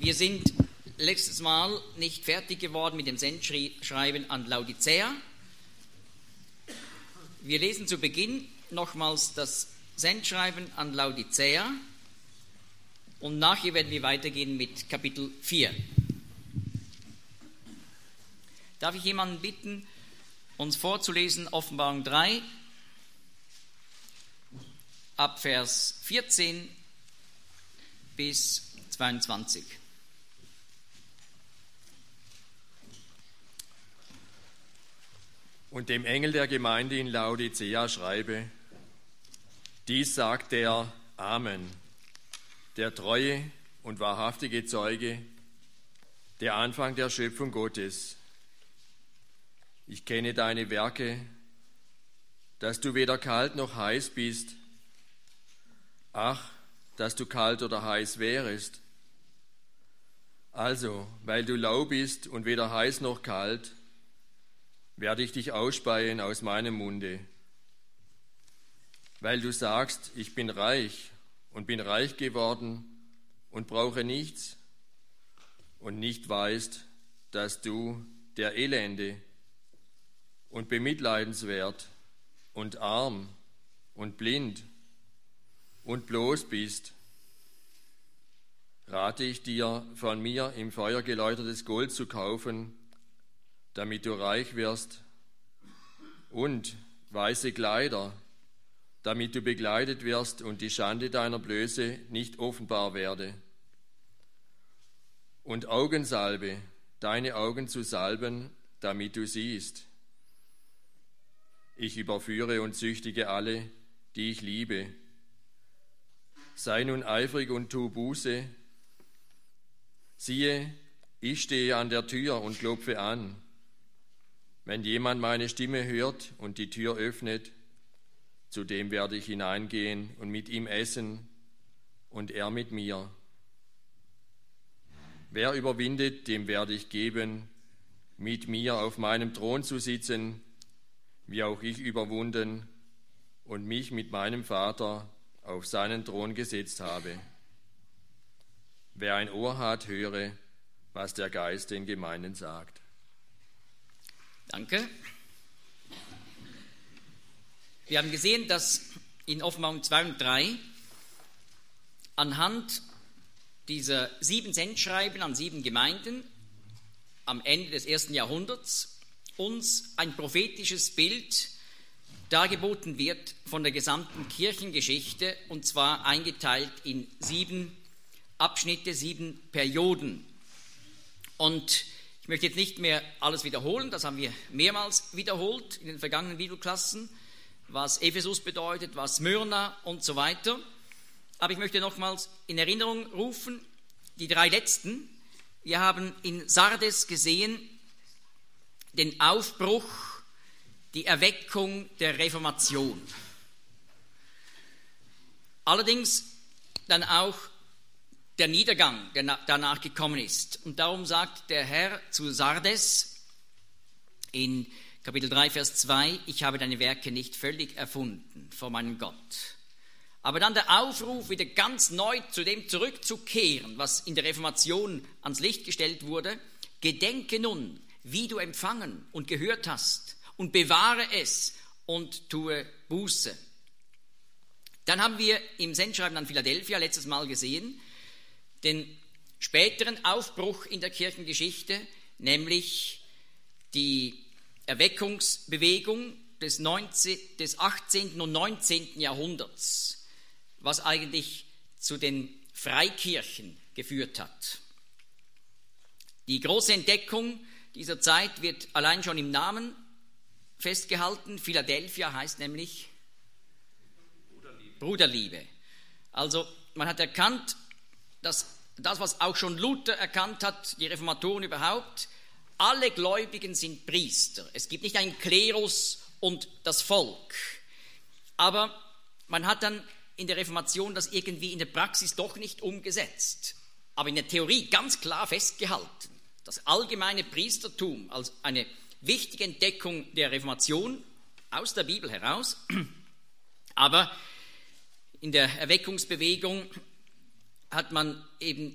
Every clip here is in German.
Wir sind letztes Mal nicht fertig geworden mit dem Sendschreiben an Laodicea. Wir lesen zu Beginn nochmals das Sendschreiben an Laodicea und nachher werden wir weitergehen mit Kapitel 4. Darf ich jemanden bitten, uns vorzulesen, Offenbarung 3, ab Vers 14 bis 22. Und dem Engel der Gemeinde in Laodicea schreibe: Dies sagt der Amen, der treue und wahrhaftige Zeuge, der Anfang der Schöpfung Gottes. Ich kenne deine Werke, dass du weder kalt noch heiß bist. Ach, dass du kalt oder heiß wärest. Also, weil du lau bist und weder heiß noch kalt, werde ich dich ausspeien aus meinem Munde. Weil du sagst, ich bin reich und bin reich geworden und brauche nichts und nicht weißt, dass du der Elende und bemitleidenswert und arm und blind und bloß bist, rate ich dir, von mir im Feuer geläutertes Gold zu kaufen, damit du reich wirst, und weiße Kleider, damit du bekleidet wirst und die Schande deiner Blöße nicht offenbar werde, und Augensalbe, deine Augen zu salben, damit du siehst. Ich überführe und züchtige alle, die ich liebe. Sei nun eifrig und tu Buße. Siehe, ich stehe an der Tür und klopfe an. Wenn jemand meine Stimme hört und die Tür öffnet, zu dem werde ich hineingehen und mit ihm essen und er mit mir. Wer überwindet, dem werde ich geben, mit mir auf meinem Thron zu sitzen, wie auch ich überwunden und mich mit meinem Vater auf seinen Thron gesetzt habe. Wer ein Ohr hat, höre, was der Geist den Gemeinden sagt. Danke. Wir haben gesehen, dass in Offenbarung 2 und 3 anhand dieser 7 Sendschreiben an 7 Gemeinden am Ende des 1. Jahrhunderts uns ein prophetisches Bild dargeboten wird von der gesamten Kirchengeschichte, und zwar eingeteilt in 7 Abschnitte, 7 Perioden. Und ich möchte jetzt nicht mehr alles wiederholen, das haben wir mehrmals wiederholt in den vergangenen Bibelklassen, was Ephesus bedeutet, was Smyrna und so weiter. Aber ich möchte nochmals in Erinnerung rufen, die 3 letzten. Wir haben in Sardes gesehen den Aufbruch, die Erweckung der Reformation. Allerdings dann auch der Niedergang, der danach gekommen ist. Und darum sagt der Herr zu Sardes in Kapitel 3, Vers 2, ich habe deine Werke nicht völlig erfunden vor meinem Gott. Aber dann der Aufruf, wieder ganz neu zu dem zurückzukehren, was in der Reformation ans Licht gestellt wurde. Gedenke nun, wie du empfangen und gehört hast, und bewahre es und tue Buße. Dann haben wir im Sendschreiben an Philadelphia letztes Mal gesehen, den späteren Aufbruch in der Kirchengeschichte, nämlich die Erweckungsbewegung des 18. und 19. Jahrhunderts, was eigentlich zu den Freikirchen geführt hat. Die große Entdeckung dieser Zeit wird allein schon im Namen festgehalten. Philadelphia heißt nämlich Bruderliebe. Also man hat erkannt, dass das, was auch schon Luther erkannt hat, die Reformatoren überhaupt, alle Gläubigen sind Priester. Es gibt nicht einen Klerus und das Volk. Aber man hat dann in der Reformation das irgendwie in der Praxis doch nicht umgesetzt, aber in der Theorie ganz klar festgehalten. Das allgemeine Priestertum als eine wichtige Entdeckung der Reformation aus der Bibel heraus, aber in der Erweckungsbewegung hat man eben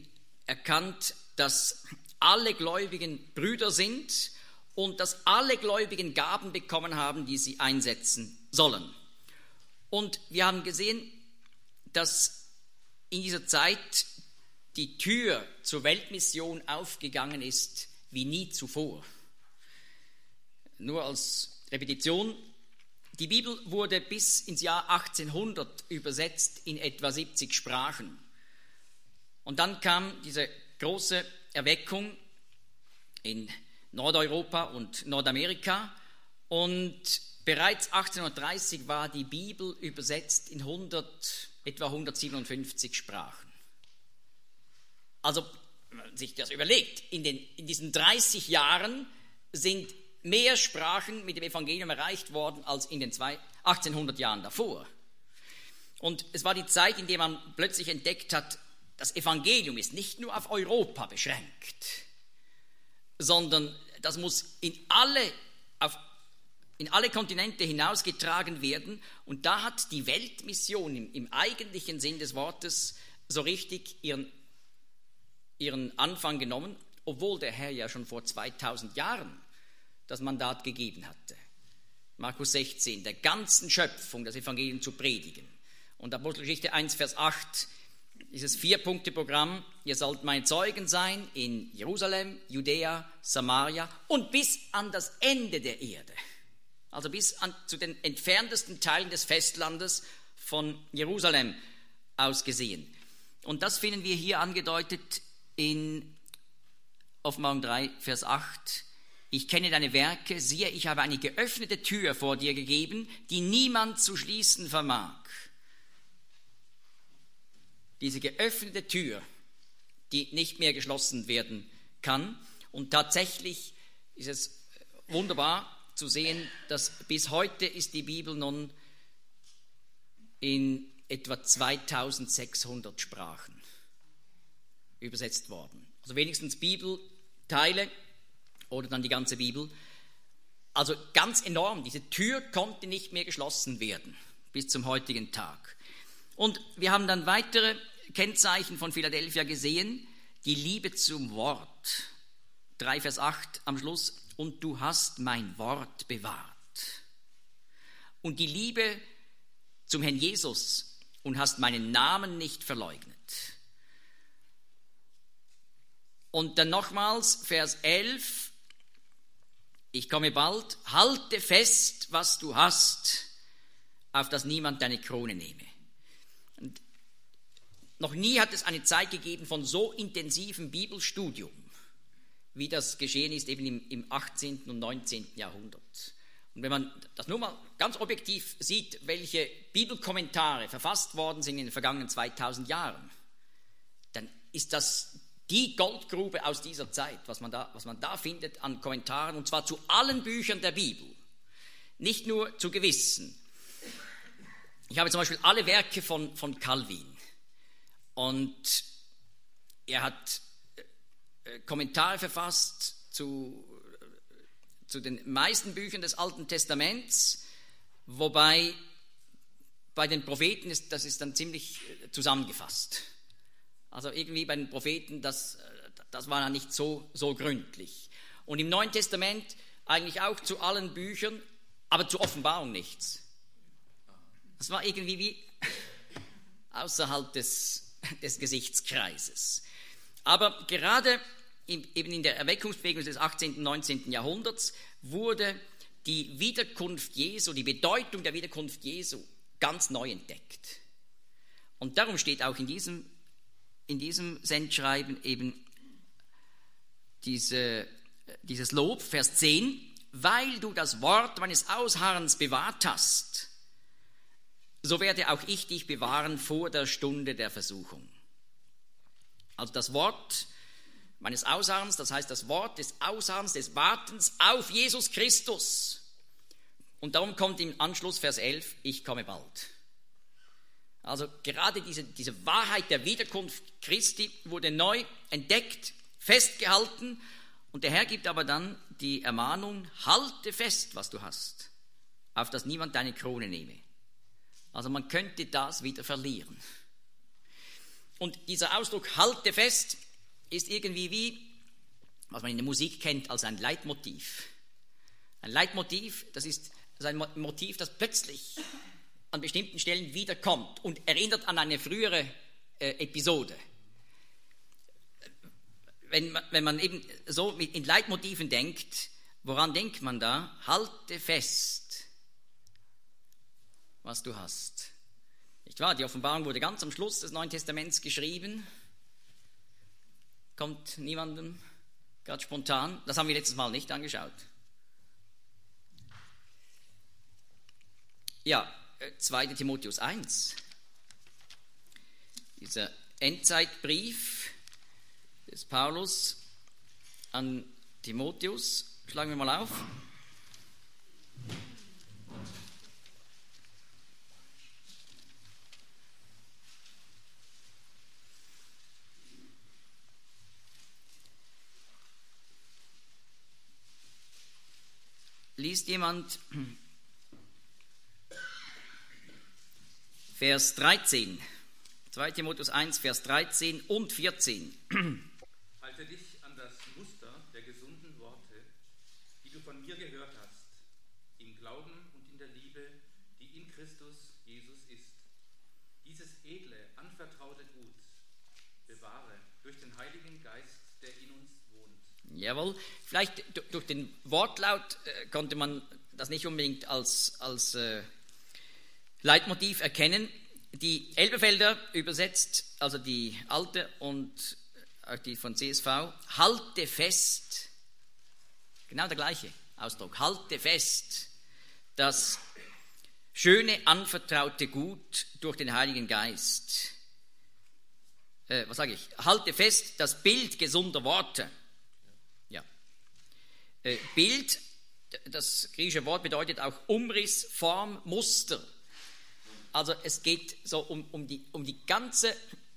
erkannt, dass alle Gläubigen Brüder sind und dass alle Gläubigen Gaben bekommen haben, die sie einsetzen sollen. Und wir haben gesehen, dass in dieser Zeit die Tür zur Weltmission aufgegangen ist wie nie zuvor. Nur als Repetition: Die Bibel wurde bis ins Jahr 1800 übersetzt in etwa 70 Sprachen. Und dann kam diese große Erweckung in Nordeuropa und Nordamerika und bereits 1830 war die Bibel übersetzt in etwa 157 Sprachen. Also, wenn man sich das überlegt, in diesen 30 Jahren sind mehr Sprachen mit dem Evangelium erreicht worden als in den 1800 Jahren davor. Und es war die Zeit, in der man plötzlich entdeckt hat, das Evangelium ist nicht nur auf Europa beschränkt, sondern das muss in alle Kontinente hinausgetragen werden. Und da hat die Weltmission im eigentlichen Sinn des Wortes so richtig ihren Anfang genommen, obwohl der Herr ja schon vor 2000 Jahren das Mandat gegeben hatte. Markus 16, der ganzen Schöpfung das Evangelium zu predigen. Und Apostelgeschichte 1, Vers 8, dieses 4-Punkte-Programm: Ihr sollt meine Zeugen sein in Jerusalem, Judäa, Samaria und bis an das Ende der Erde. Also bis zu den entferntesten Teilen des Festlandes von Jerusalem aus gesehen. Und das finden wir hier angedeutet in Offenbarung 3, Vers 8. Ich kenne deine Werke, siehe, ich habe eine geöffnete Tür vor dir gegeben, die niemand zu schließen vermag. Diese geöffnete Tür, die nicht mehr geschlossen werden kann. Und tatsächlich ist es wunderbar zu sehen, dass bis heute ist die Bibel nun in etwa 2600 Sprachen übersetzt worden. Also wenigstens Bibelteile oder dann die ganze Bibel. Also ganz enorm, diese Tür konnte nicht mehr geschlossen werden bis zum heutigen Tag. Und wir haben dann weitere Kennzeichen von Philadelphia gesehen. Die Liebe zum Wort. 3 Vers 8 am Schluss. Und du hast mein Wort bewahrt. Und die Liebe zum Herrn Jesus und hast meinen Namen nicht verleugnet. Und dann nochmals Vers 11. Ich komme bald, halte fest, was du hast, auf dass niemand deine Krone nehme. Und noch nie hat es eine Zeit gegeben von so intensivem Bibelstudium, wie das geschehen ist eben im 18. und 19. Jahrhundert. Und wenn man das nur mal ganz objektiv sieht, welche Bibelkommentare verfasst worden sind in den vergangenen 2000 Jahren, dann ist das die Goldgrube aus dieser Zeit, was man da findet an Kommentaren, und zwar zu allen Büchern der Bibel, nicht nur zu gewissen. Ich habe zum Beispiel alle Werke von Calvin, und er hat Kommentare verfasst zu den meisten Büchern des Alten Testaments, wobei bei den Propheten das ist dann ziemlich zusammengefasst. Also irgendwie bei den Propheten, das war dann nicht so gründlich. Und im Neuen Testament eigentlich auch zu allen Büchern, aber zur Offenbarung nichts. Das war irgendwie wie außerhalb des Gesichtskreises. Aber gerade eben in der Erweckungsbewegung des 18. und 19. Jahrhunderts wurde die Wiederkunft Jesu, die Bedeutung der Wiederkunft Jesu ganz neu entdeckt. Und darum steht auch in diesem Sendschreiben eben dieses Lob, Vers 10, weil du das Wort meines Ausharrens bewahrt hast, so werde auch ich dich bewahren vor der Stunde der Versuchung. Also das Wort meines Ausharrens, das heißt das Wort des Ausharrens, des Wartens auf Jesus Christus. Und darum kommt im Anschluss Vers 11, ich komme bald. Also gerade diese Wahrheit der Wiederkunft Christi wurde neu entdeckt, festgehalten, und der Herr gibt aber dann die Ermahnung, halte fest, was du hast, auf dass niemand deine Krone nehme. Also man könnte das wieder verlieren. Und dieser Ausdruck, halte fest, ist irgendwie wie, was man in der Musik kennt, als ein Leitmotiv. Ein Leitmotiv, das ist ein Motiv, das plötzlich an bestimmten Stellen wiederkommt und erinnert an eine frühere Episode. Wenn man eben so in Leitmotiven denkt, woran denkt man da? Halte fest, was du hast. Nicht wahr? Die Offenbarung wurde ganz am Schluss des Neuen Testaments geschrieben. Kommt niemandem gerade spontan? Das haben wir letztes Mal nicht angeschaut. Ja, 2. Timotheus 1. Dieser Endzeitbrief des Paulus an Timotheus. Schlagen wir mal auf. Liest jemand Vers 13, 2 Timotheus 1, Vers 13 und 14. Halte dich an das Muster der gesunden Worte, die du von mir gehört hast, im Glauben und in der Liebe, die in Christus Jesus ist. Dieses edle, anvertraute Gut bewahre durch den Heiligen Geist, der in uns wohnt. Jawohl, vielleicht durch den Wortlaut konnte man das nicht unbedingt als Leitmotiv erkennen. Die Elberfelder übersetzt, also die alte und auch die von CSV, halte fest, genau der gleiche Ausdruck, halte fest das schöne, anvertraute Gut durch den Heiligen Geist. Was sage ich? Halte fest das Bild gesunder Worte. Ja. Bild, das griechische Wort bedeutet auch Umriss, Form, Muster. Also es geht so um die ganze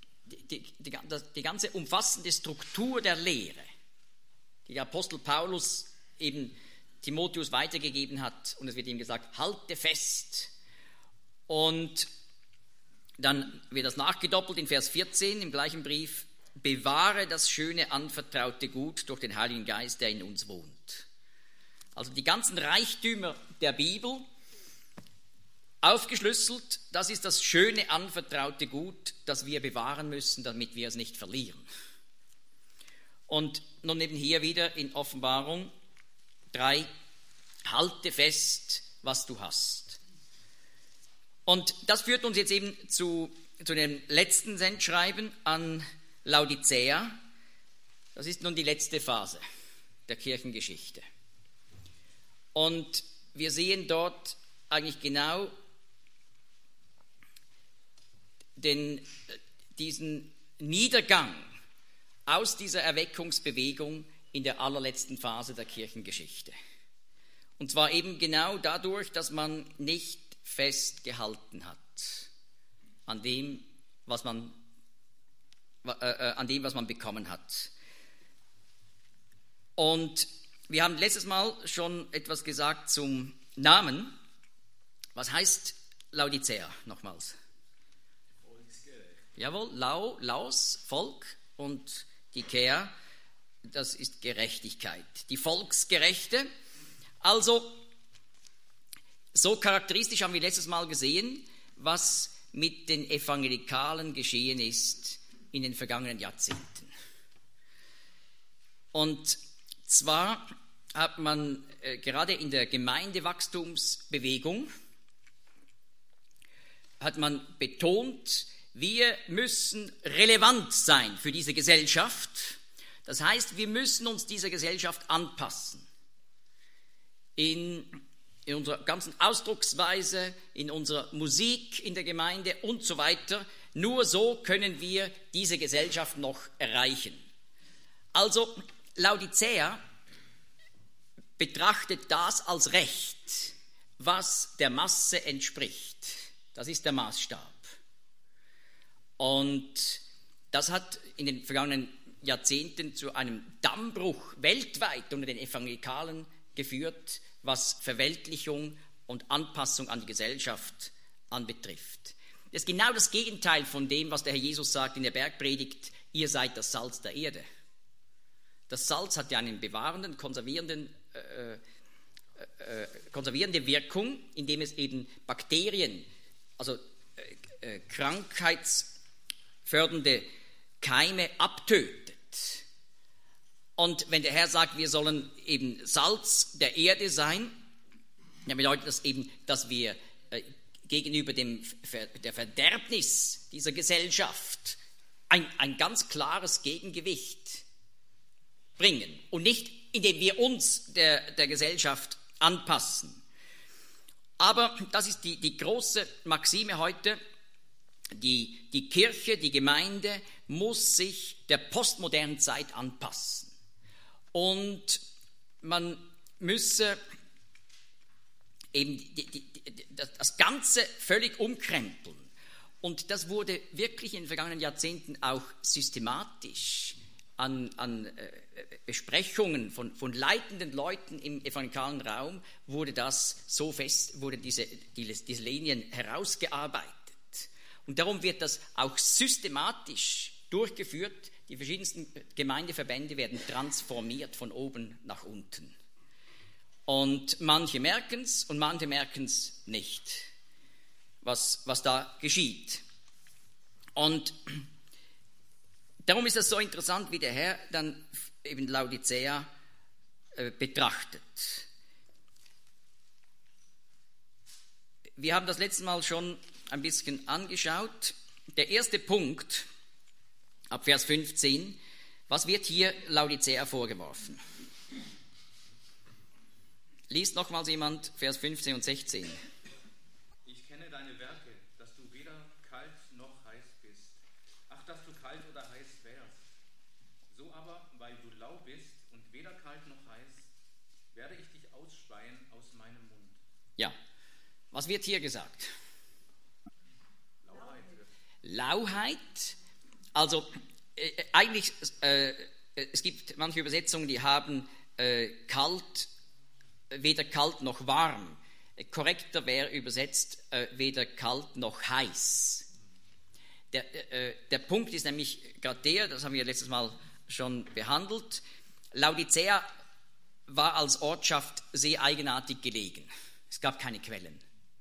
umfassende Struktur der Lehre, die der Apostel Paulus eben Timotheus weitergegeben hat. Und es wird ihm gesagt, halte fest. Und dann wird das nachgedoppelt in Vers 14 im gleichen Brief, bewahre das schöne, anvertraute Gut durch den Heiligen Geist, der in uns wohnt. Also die ganzen Reichtümer der Bibel aufgeschlüsselt, das ist das schöne, anvertraute Gut, das wir bewahren müssen, damit wir es nicht verlieren. Und nun eben hier wieder in Offenbarung 3, halte fest, was du hast. Und das führt uns jetzt eben zu dem letzten Sendschreiben an Laodicea. Das ist nun die letzte Phase der Kirchengeschichte. Und wir sehen dort eigentlich genau diesen Niedergang aus dieser Erweckungsbewegung in der allerletzten Phase der Kirchengeschichte. Und zwar eben genau dadurch, dass man nicht festgehalten hat an dem, was man bekommen hat. Und wir haben letztes Mal schon etwas gesagt zum Namen. Was heißt Laodicea nochmals? Jawohl, Laos, Volk, und Dikea, das ist Gerechtigkeit. Die Volksgerechte. Also, so charakteristisch haben wir letztes Mal gesehen, was mit den Evangelikalen geschehen ist in den vergangenen Jahrzehnten. Und zwar hat man gerade in der Gemeindewachstumsbewegung hat man betont, wir müssen relevant sein für diese Gesellschaft. Das heißt, wir müssen uns dieser Gesellschaft anpassen. In unserer ganzen Ausdrucksweise, in unserer Musik in der Gemeinde und so weiter. Nur so können wir diese Gesellschaft noch erreichen. Also Laodicea betrachtet das als Recht, was der Masse entspricht. Das ist der Maßstab. Und das hat in den vergangenen Jahrzehnten zu einem Dammbruch weltweit unter den Evangelikalen geführt, was Verweltlichung und Anpassung an die Gesellschaft anbetrifft. Das ist genau das Gegenteil von dem, was der Herr Jesus sagt in der Bergpredigt, ihr seid das Salz der Erde. Das Salz hat ja einen bewahrenden, konservierende Wirkung, indem es eben Bakterien, also krankheitsfördernde Keime abtötet. Und wenn der Herr sagt, wir sollen eben Salz der Erde sein, dann bedeutet das eben, dass wir gegenüber der Verderbnis dieser Gesellschaft ein ganz klares Gegengewicht bringen und nicht, indem wir uns der Gesellschaft anpassen. Aber das ist die große Maxime heute. Die Kirche, die Gemeinde muss sich der postmodernen Zeit anpassen. Und man müsse eben das Ganze völlig umkrempeln. Und das wurde wirklich in den vergangenen Jahrzehnten auch systematisch an Besprechungen von leitenden Leuten im evangelikalen Raum wurde diese Linien herausgearbeitet. Und darum wird das auch systematisch durchgeführt. Die verschiedensten Gemeindeverbände werden transformiert von oben nach unten. Und manche merken es und manche merken es nicht, was da geschieht. Und darum ist es so interessant, wie der Herr dann eben Laodicea betrachtet. Wir haben das letzte Mal schon ein bisschen angeschaut. Der erste Punkt, ab Vers 15, was wird hier Laodicea vorgeworfen? Liest nochmals jemand Vers 15 und 16. Ich kenne deine Werke, dass du weder kalt noch heiß bist. Ach, dass du kalt oder heiß wärst. So aber, weil du lau bist und weder kalt noch heiß, werde ich dich ausspeien aus meinem Mund. Ja, was wird hier gesagt? Lauheit. Also eigentlich, es gibt manche Übersetzungen, die haben weder kalt noch warm. Korrekter wäre übersetzt, weder kalt noch heiß. Der Punkt ist nämlich gerade das haben wir letztes Mal schon behandelt. Laodicea war als Ortschaft sehr eigenartig gelegen. Es gab keine Quellen.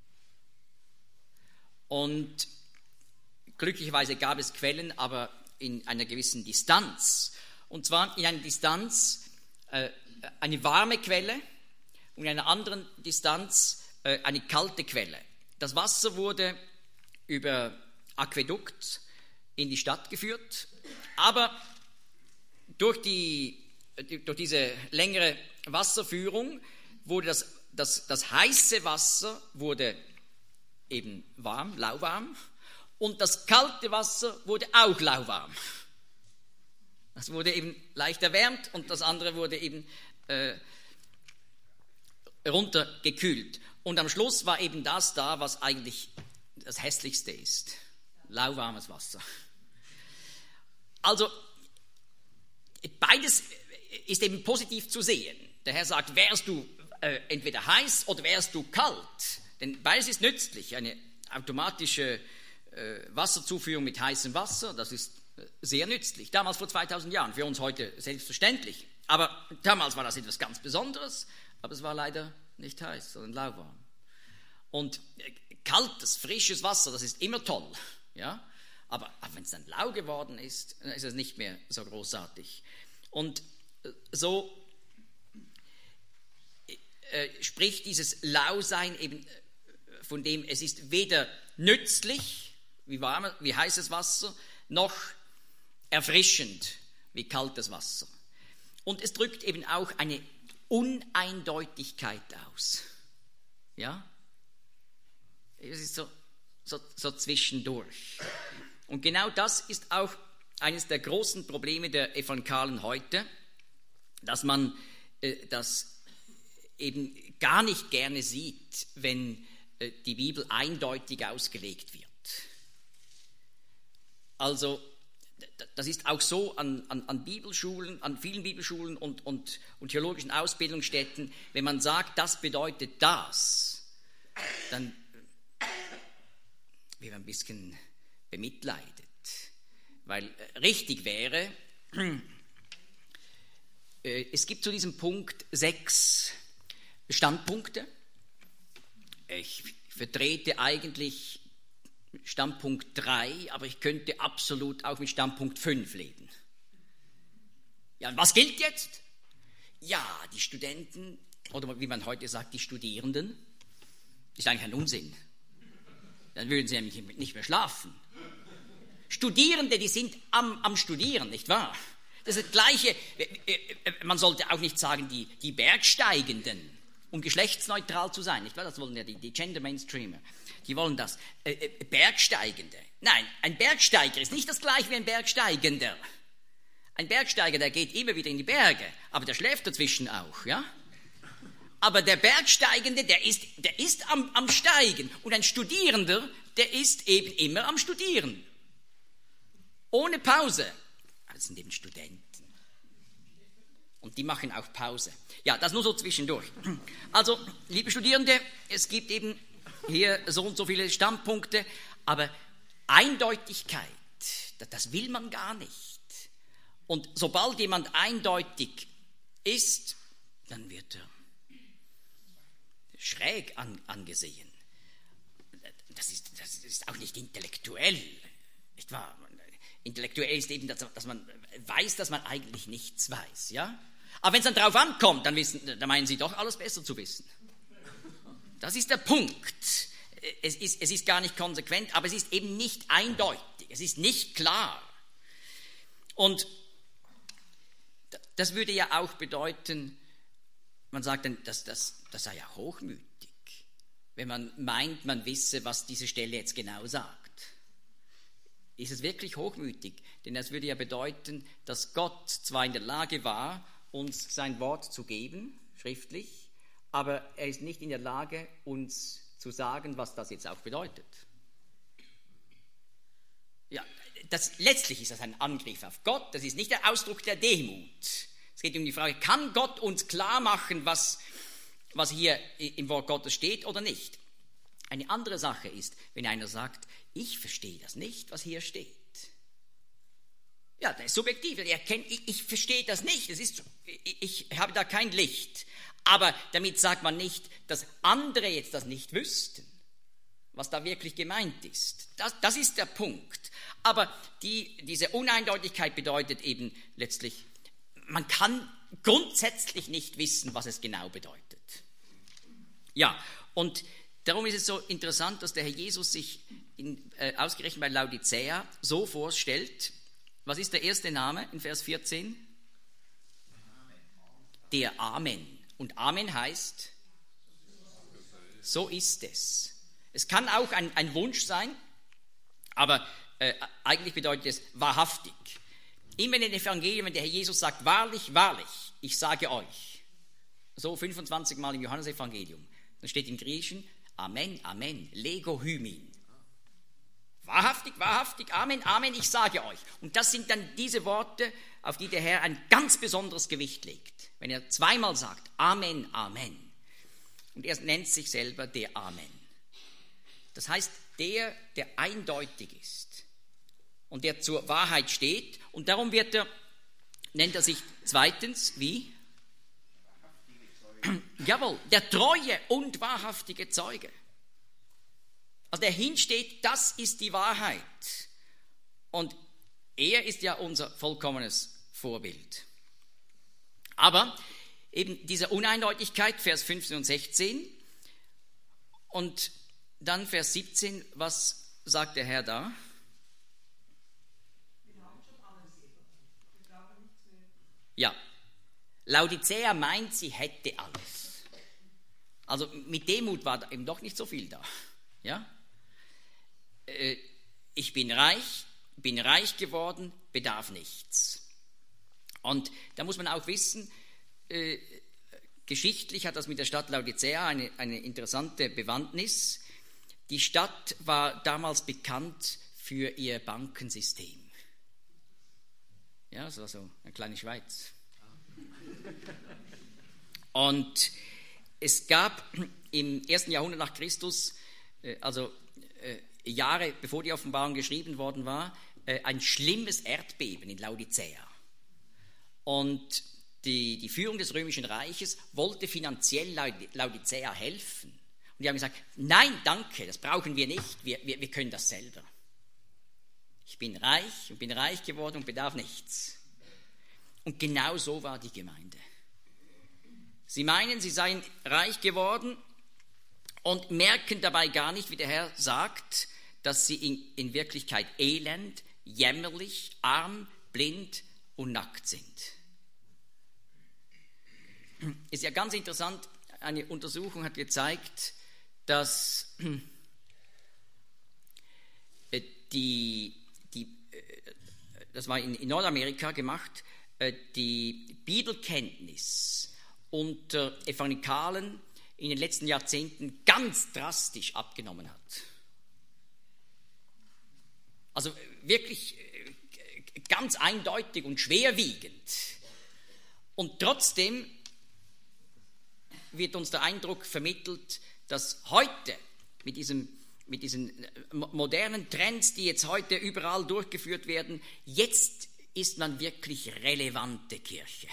Und glücklicherweise gab es Quellen, aber in einer gewissen Distanz. Und zwar in einer Distanz eine warme Quelle und in einer anderen Distanz eine kalte Quelle. Das Wasser wurde über Aquädukt in die Stadt geführt, aber durch diese längere Wasserführung wurde das heiße Wasser wurde eben warm, lauwarm, und das kalte Wasser wurde auch lauwarm. Das wurde eben leicht erwärmt und das andere wurde eben runtergekühlt. Und am Schluss war eben das da, was eigentlich das Hässlichste ist. Lauwarmes Wasser. Also beides ist eben positiv zu sehen. Der Herr sagt, wärst du entweder heiß oder wärst du kalt. Denn beides ist nützlich. Eine automatische Wasserzuführung mit heißem Wasser, das ist sehr nützlich. Damals vor 2000 Jahren, für uns heute selbstverständlich. Aber damals war das etwas ganz Besonderes, aber es war leider nicht heiß, sondern lauwarm. Und kaltes, frisches Wasser, das ist immer toll. Ja? Aber wenn es dann lau geworden ist, dann ist es nicht mehr so großartig. Und so spricht dieses Lausein eben von dem, es ist weder nützlich, wie heißes Wasser, noch erfrischend, wie kaltes Wasser. Und es drückt eben auch eine Uneindeutigkeit aus. Ja? Es ist so zwischendurch. Und genau das ist auch eines der großen Probleme der Evangelikalen heute, dass man das eben gar nicht gerne sieht, wenn die Bibel eindeutig ausgelegt wird. Also das ist auch so an Bibelschulen, an vielen Bibelschulen und theologischen Ausbildungsstätten, wenn man sagt, das bedeutet das, dann wird man ein bisschen bemitleidet. Weil richtig wäre, es gibt zu diesem Punkt 6 Standpunkte. Ich vertrete eigentlich Standpunkt 3, aber ich könnte absolut auch mit Standpunkt 5 leben. Ja, und was gilt jetzt? Ja, die Studenten, oder wie man heute sagt, die Studierenden, ist eigentlich ein Unsinn. Dann würden sie nämlich nicht mehr schlafen. Studierende, die sind am Studieren, nicht wahr? Das ist das Gleiche, man sollte auch nicht sagen, die Bergsteigenden, um geschlechtsneutral zu sein, nicht wahr? Das wollen ja die Gender Mainstreamer, die wollen das. Bergsteigende. Nein, ein Bergsteiger ist nicht das Gleiche wie ein Bergsteigender. Ein Bergsteiger, der geht immer wieder in die Berge, aber der schläft dazwischen auch, ja? Aber der Bergsteigende, der ist am Steigen. Und ein Studierender, der ist eben immer am Studieren. Ohne Pause. Das sind eben Studenten. Und die machen auch Pause. Ja, das nur so zwischendurch. Also, liebe Studierende, es gibt eben hier so und so viele Standpunkte, aber Eindeutigkeit, das will man gar nicht. Und sobald jemand eindeutig ist, dann wird er schräg angesehen. Das ist auch nicht intellektuell, nicht wahr? Intellektuell ist eben, dass man weiß, dass man eigentlich nichts weiß, ja? Aber wenn es dann drauf ankommt, dann meinen sie doch, alles besser zu wissen. Das ist der Punkt. Es ist gar nicht konsequent, aber es ist eben nicht eindeutig, es ist nicht klar. Und das würde ja auch bedeuten, man sagt dann, das sei ja hochmütig, wenn man meint, man wisse, was diese Stelle jetzt genau sagt. Ist es wirklich hochmütig? Denn das würde ja bedeuten, dass Gott zwar in der Lage war, uns sein Wort zu geben, schriftlich, aber er ist nicht in der Lage, uns zu sagen, was das jetzt auch bedeutet. Ja, letztlich ist das ein Angriff auf Gott, das ist nicht der Ausdruck der Demut. Es geht um die Frage, kann Gott uns klar machen, was hier im Wort Gottes steht oder nicht? Eine andere Sache ist, wenn einer sagt, ich verstehe das nicht, was hier steht. Ja, das ist subjektiv. Ich verstehe das nicht. Ich habe da kein Licht. Aber damit sagt man nicht, dass andere jetzt das nicht wüssten, was da wirklich gemeint ist. Das ist der Punkt. Aber diese Uneindeutigkeit bedeutet eben letztlich, man kann grundsätzlich nicht wissen, was es genau bedeutet. Ja, und darum ist es so interessant, dass der Herr Jesus sich ausgerechnet bei Laodicea so vorstellt. Was ist der erste Name in Vers 14? Der Amen. Und Amen heißt, so ist es. Es kann auch ein Wunsch sein, aber eigentlich bedeutet es wahrhaftig. Immer in den Evangelien, wenn der Herr Jesus sagt, wahrlich, wahrlich, ich sage euch. So 25 Mal im Johannesevangelium. Dann steht im Griechischen, Amen, Amen, lego hymin. Wahrhaftig, wahrhaftig, Amen, Amen, ich sage euch. Und das sind dann diese Worte, auf die der Herr ein ganz besonderes Gewicht legt. Wenn er zweimal sagt, Amen, Amen. Und er nennt sich selber der Amen. Das heißt, der eindeutig ist und der zur Wahrheit steht. Und darum nennt er sich zweitens, wie? Jawohl, der treue und wahrhaftige Zeuge. Also der hinsteht, das ist die Wahrheit. Und er ist ja unser vollkommenes Vorbild. Aber eben diese Uneindeutigkeit, Vers 15 und 16. Und dann Vers 17, was sagt der Herr da? Ja, Laodicea meint, sie hätte alles. Also mit Demut war eben doch nicht so viel da. Ja? Ich bin reich geworden, bedarf nichts. Und da muss man auch wissen, geschichtlich hat das mit der Stadt Laodicea eine interessante Bewandtnis. Die Stadt war damals bekannt für ihr Bankensystem. Ja, so eine kleine Schweiz. Und es gab im 1. Jahrhundert nach Christus, Jahre bevor die Offenbarung geschrieben worden war, ein schlimmes Erdbeben in Laodicea. Und die Führung des Römischen Reiches wollte finanziell Laodicea helfen. Und die haben gesagt, nein, danke, das brauchen wir nicht, wir können das selber. Ich bin reich und bin reich geworden und bedarf nichts. Und genau so war die Gemeinde. Sie meinen, sie seien reich geworden und merken dabei gar nicht, wie der Herr sagt, dass sie in Wirklichkeit elend, jämmerlich, arm, blind und nackt sind. Ist ja ganz interessant, eine Untersuchung hat gezeigt, dass das war in Nordamerika gemacht, die Bibelkenntnis unter Evangelikalen in den letzten Jahrzehnten ganz drastisch abgenommen hat. Also wirklich ganz eindeutig und schwerwiegend. Und trotzdem wird uns der Eindruck vermittelt, dass heute mit diesen modernen Trends, die jetzt heute überall durchgeführt werden, jetzt ist man wirklich relevante Kirche,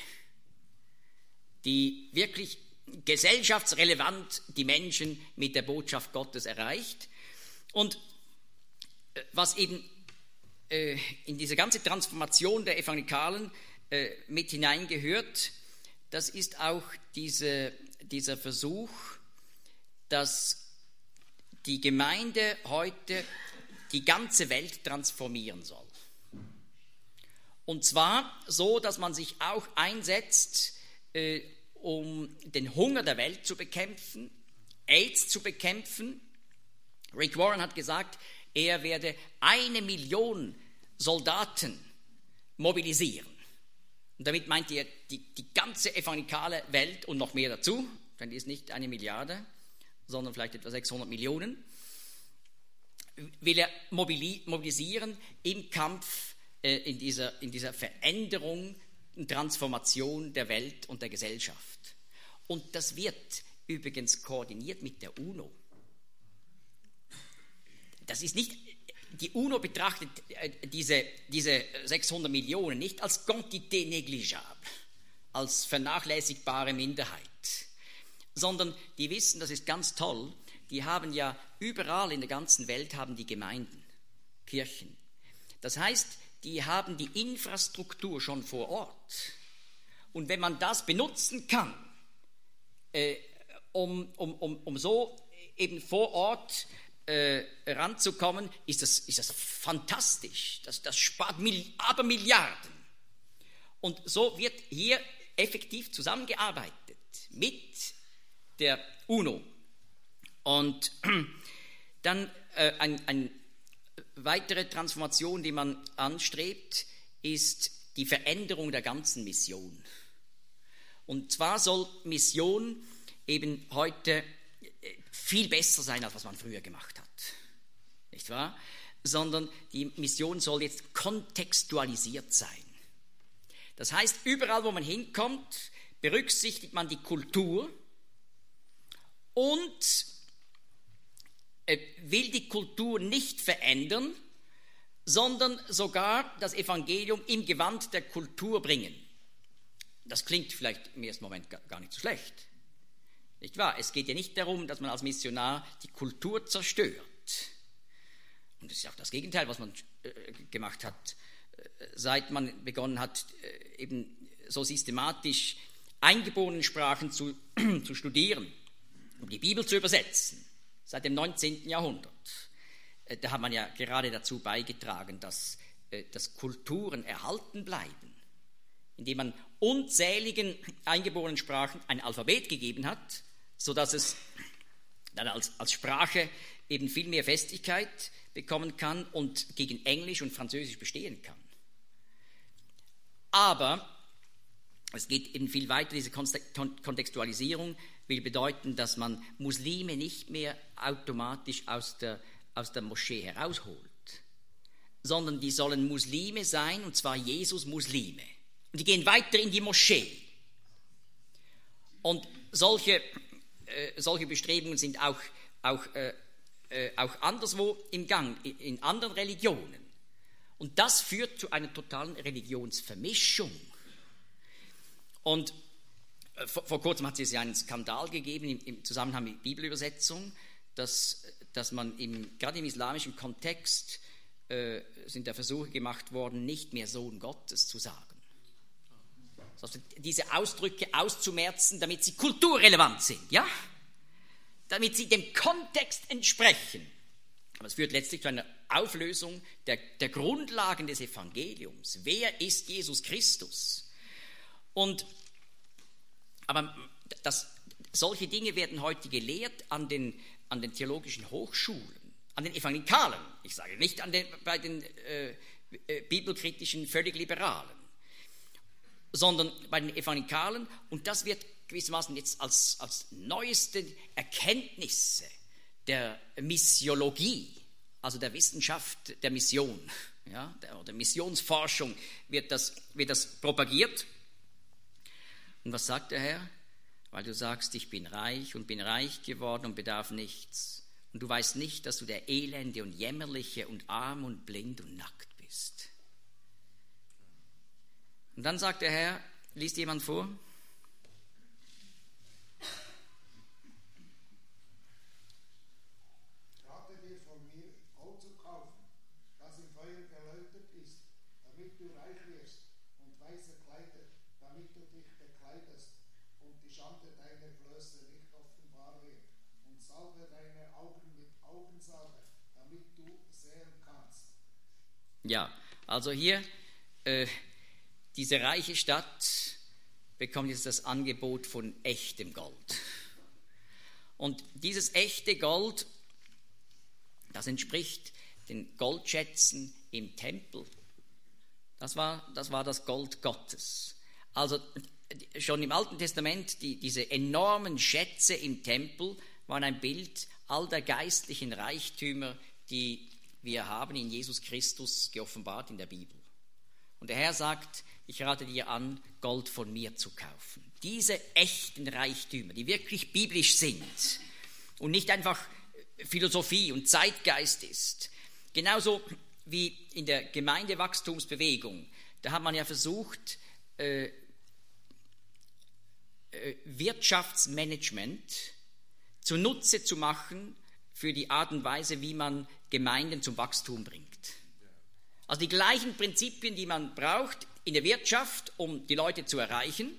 die wirklich gesellschaftsrelevant die Menschen mit der Botschaft Gottes erreicht. Und was eben in diese ganze Transformation der Evangelikalen mit hineingehört, das ist auch dieser Versuch, dass die Gemeinde heute die ganze Welt transformieren soll. Und zwar so, dass man sich auch einsetzt, um den Hunger der Welt zu bekämpfen, AIDS zu bekämpfen. Rick Warren hat gesagt, er werde 1 Million Soldaten mobilisieren. Und damit meint er die ganze evangelikale Welt und noch mehr dazu, denn die ist nicht 1 Milliarde, sondern vielleicht etwa 600 Millionen, will er mobilisieren im Kampf in dieser Veränderung und Transformation der Welt und der Gesellschaft. Und das wird übrigens koordiniert mit der UNO. Das ist nicht, die UNO betrachtet diese 600 Millionen nicht als quantité négligeable, als vernachlässigbare Minderheit, sondern die wissen, das ist ganz toll, die haben ja überall in der ganzen Welt haben die Gemeinden, Kirchen. Das heißt, die haben die Infrastruktur schon vor Ort. Und wenn man das benutzen kann, um so eben vor Ort ranzukommen, ist das fantastisch. Das spart aber Milliarden. Und so wird hier effektiv zusammengearbeitet mit der UNO. Und dann eine weitere Transformation, die man anstrebt, ist die Veränderung der ganzen Mission. Und zwar soll Mission eben heute viel besser sein, als was man früher gemacht hat. Nicht wahr? Sondern die Mission soll jetzt kontextualisiert sein. Das heißt, überall, wo man hinkommt, berücksichtigt man die Kultur und will die Kultur nicht verändern, sondern sogar das Evangelium im Gewand der Kultur bringen. Das klingt vielleicht im ersten Moment gar nicht so schlecht. Nicht wahr? Es geht ja nicht darum, dass man als Missionar die Kultur zerstört. Und das ist auch das Gegenteil, was man gemacht hat, seit man begonnen hat, eben so systematisch Eingeborenensprachen zu studieren, um die Bibel zu übersetzen, seit dem 19. Jahrhundert. Da hat man ja gerade dazu beigetragen, dass Kulturen erhalten bleiben, indem man unzähligen Eingeborenensprachen ein Alphabet gegeben hat, sodass es dann als Sprache eben viel mehr Festigkeit bekommen kann und gegen Englisch und Französisch bestehen kann. Aber es geht eben viel weiter, diese Kontextualisierung will bedeuten, dass man Muslime nicht mehr automatisch aus der Moschee herausholt, sondern die sollen Muslime sein, und zwar Jesus-Muslime. Und die gehen weiter in die Moschee. Und solche Bestrebungen sind auch anderswo im Gang, in anderen Religionen. Und das führt zu einer totalen Religionsvermischung. Und vor kurzem hat es ja einen Skandal gegeben im Zusammenhang mit Bibelübersetzung, dass man gerade im islamischen Kontext sind da Versuche gemacht worden, nicht mehr Sohn Gottes zu sagen. Also diese Ausdrücke auszumerzen, damit sie kulturrelevant sind, ja? Damit sie dem Kontext entsprechen. Aber es führt letztlich zu einer Auflösung der Grundlagen des Evangeliums. Wer ist Jesus Christus? Aber solche Dinge werden heute gelehrt an den theologischen Hochschulen, an den Evangelikalen, ich sage nicht bei den bibelkritischen, völlig Liberalen, sondern bei den Evangelikalen, und das wird gewissermaßen jetzt als neueste Erkenntnisse der Missiologie, also der Wissenschaft der Mission, ja, der Missionsforschung wird das propagiert. Und was sagt der Herr? Weil du sagst, ich bin reich und bin reich geworden und bedarf nichts. Und du weißt nicht, dass du der Elende und Jämmerliche und arm und blind und nackt bist. Und dann sagt der Herr, liest jemand vor? Rate dir von mir, Gold zu kaufen, das im Feuer geläutert ist, damit du reich wirst, und weiße Kleider, damit du dich bekleidest, und die Schande deiner Blöße nicht offenbar wird, und salbe deine Augen mit Augensalbe, damit du sehen kannst. Ja, also hier diese reiche Stadt bekommt jetzt das Angebot von echtem Gold. Und dieses echte Gold, das entspricht den Goldschätzen im Tempel. Das war das Gold Gottes. Also schon im Alten Testament, diese enormen Schätze im Tempel waren ein Bild all der geistlichen Reichtümer, die wir haben in Jesus Christus geoffenbart in der Bibel. Und der Herr sagt, ich rate dir an, Gold von mir zu kaufen. Diese echten Reichtümer, die wirklich biblisch sind und nicht einfach Philosophie und Zeitgeist ist. Genauso wie in der Gemeindewachstumsbewegung, da hat man ja versucht, Wirtschaftsmanagement zunutze zu machen für die Art und Weise, wie man Gemeinden zum Wachstum bringt. Also die gleichen Prinzipien, die man braucht in der Wirtschaft, um die Leute zu erreichen,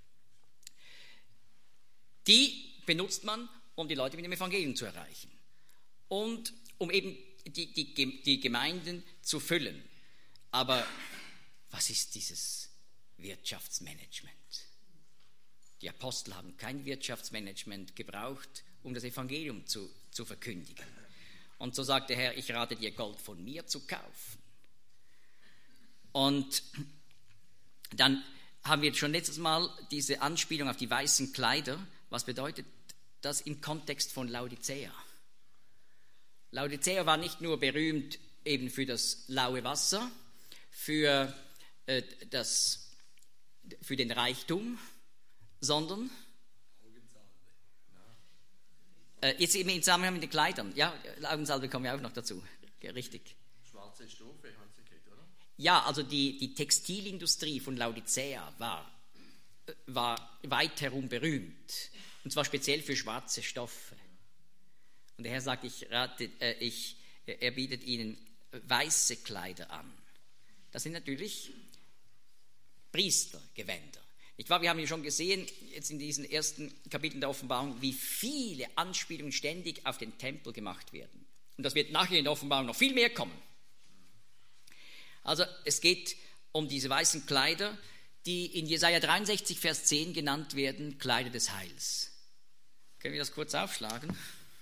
die benutzt man, um die Leute mit dem Evangelium zu erreichen und um eben die Gemeinden zu füllen. Aber was ist dieses Wirtschaftsmanagement? Die Apostel haben kein Wirtschaftsmanagement gebraucht, um das Evangelium zu verkündigen. Und so sagt der Herr, ich rate dir, Gold von mir zu kaufen. Und dann haben wir schon letztes Mal diese Anspielung auf die weißen Kleider. Was bedeutet das im Kontext von Laodicea? Laodicea war nicht nur berühmt eben für das laue Wasser, für den Reichtum, sondern jetzt eben im Zusammenhang mit den Kleidern. Ja, Augensalbe kommen wir auch noch dazu. Ja, richtig. Schwarze Stoffe haben sie gekriegt, oder? Ja, also die Textilindustrie von Laodicea war weit herum berühmt. Und zwar speziell für schwarze Stoffe. Und der Herr sagt, er bietet ihnen weiße Kleider an. Das sind natürlich Priestergewänder. Nicht wahr? Wir haben ja schon gesehen, jetzt in diesen ersten Kapiteln der Offenbarung, wie viele Anspielungen ständig auf den Tempel gemacht werden. Und das wird nachher in der Offenbarung noch viel mehr kommen. Also es geht um diese weißen Kleider, die in Jesaja 63, Vers 10 genannt werden, Kleider des Heils. Können wir das kurz aufschlagen?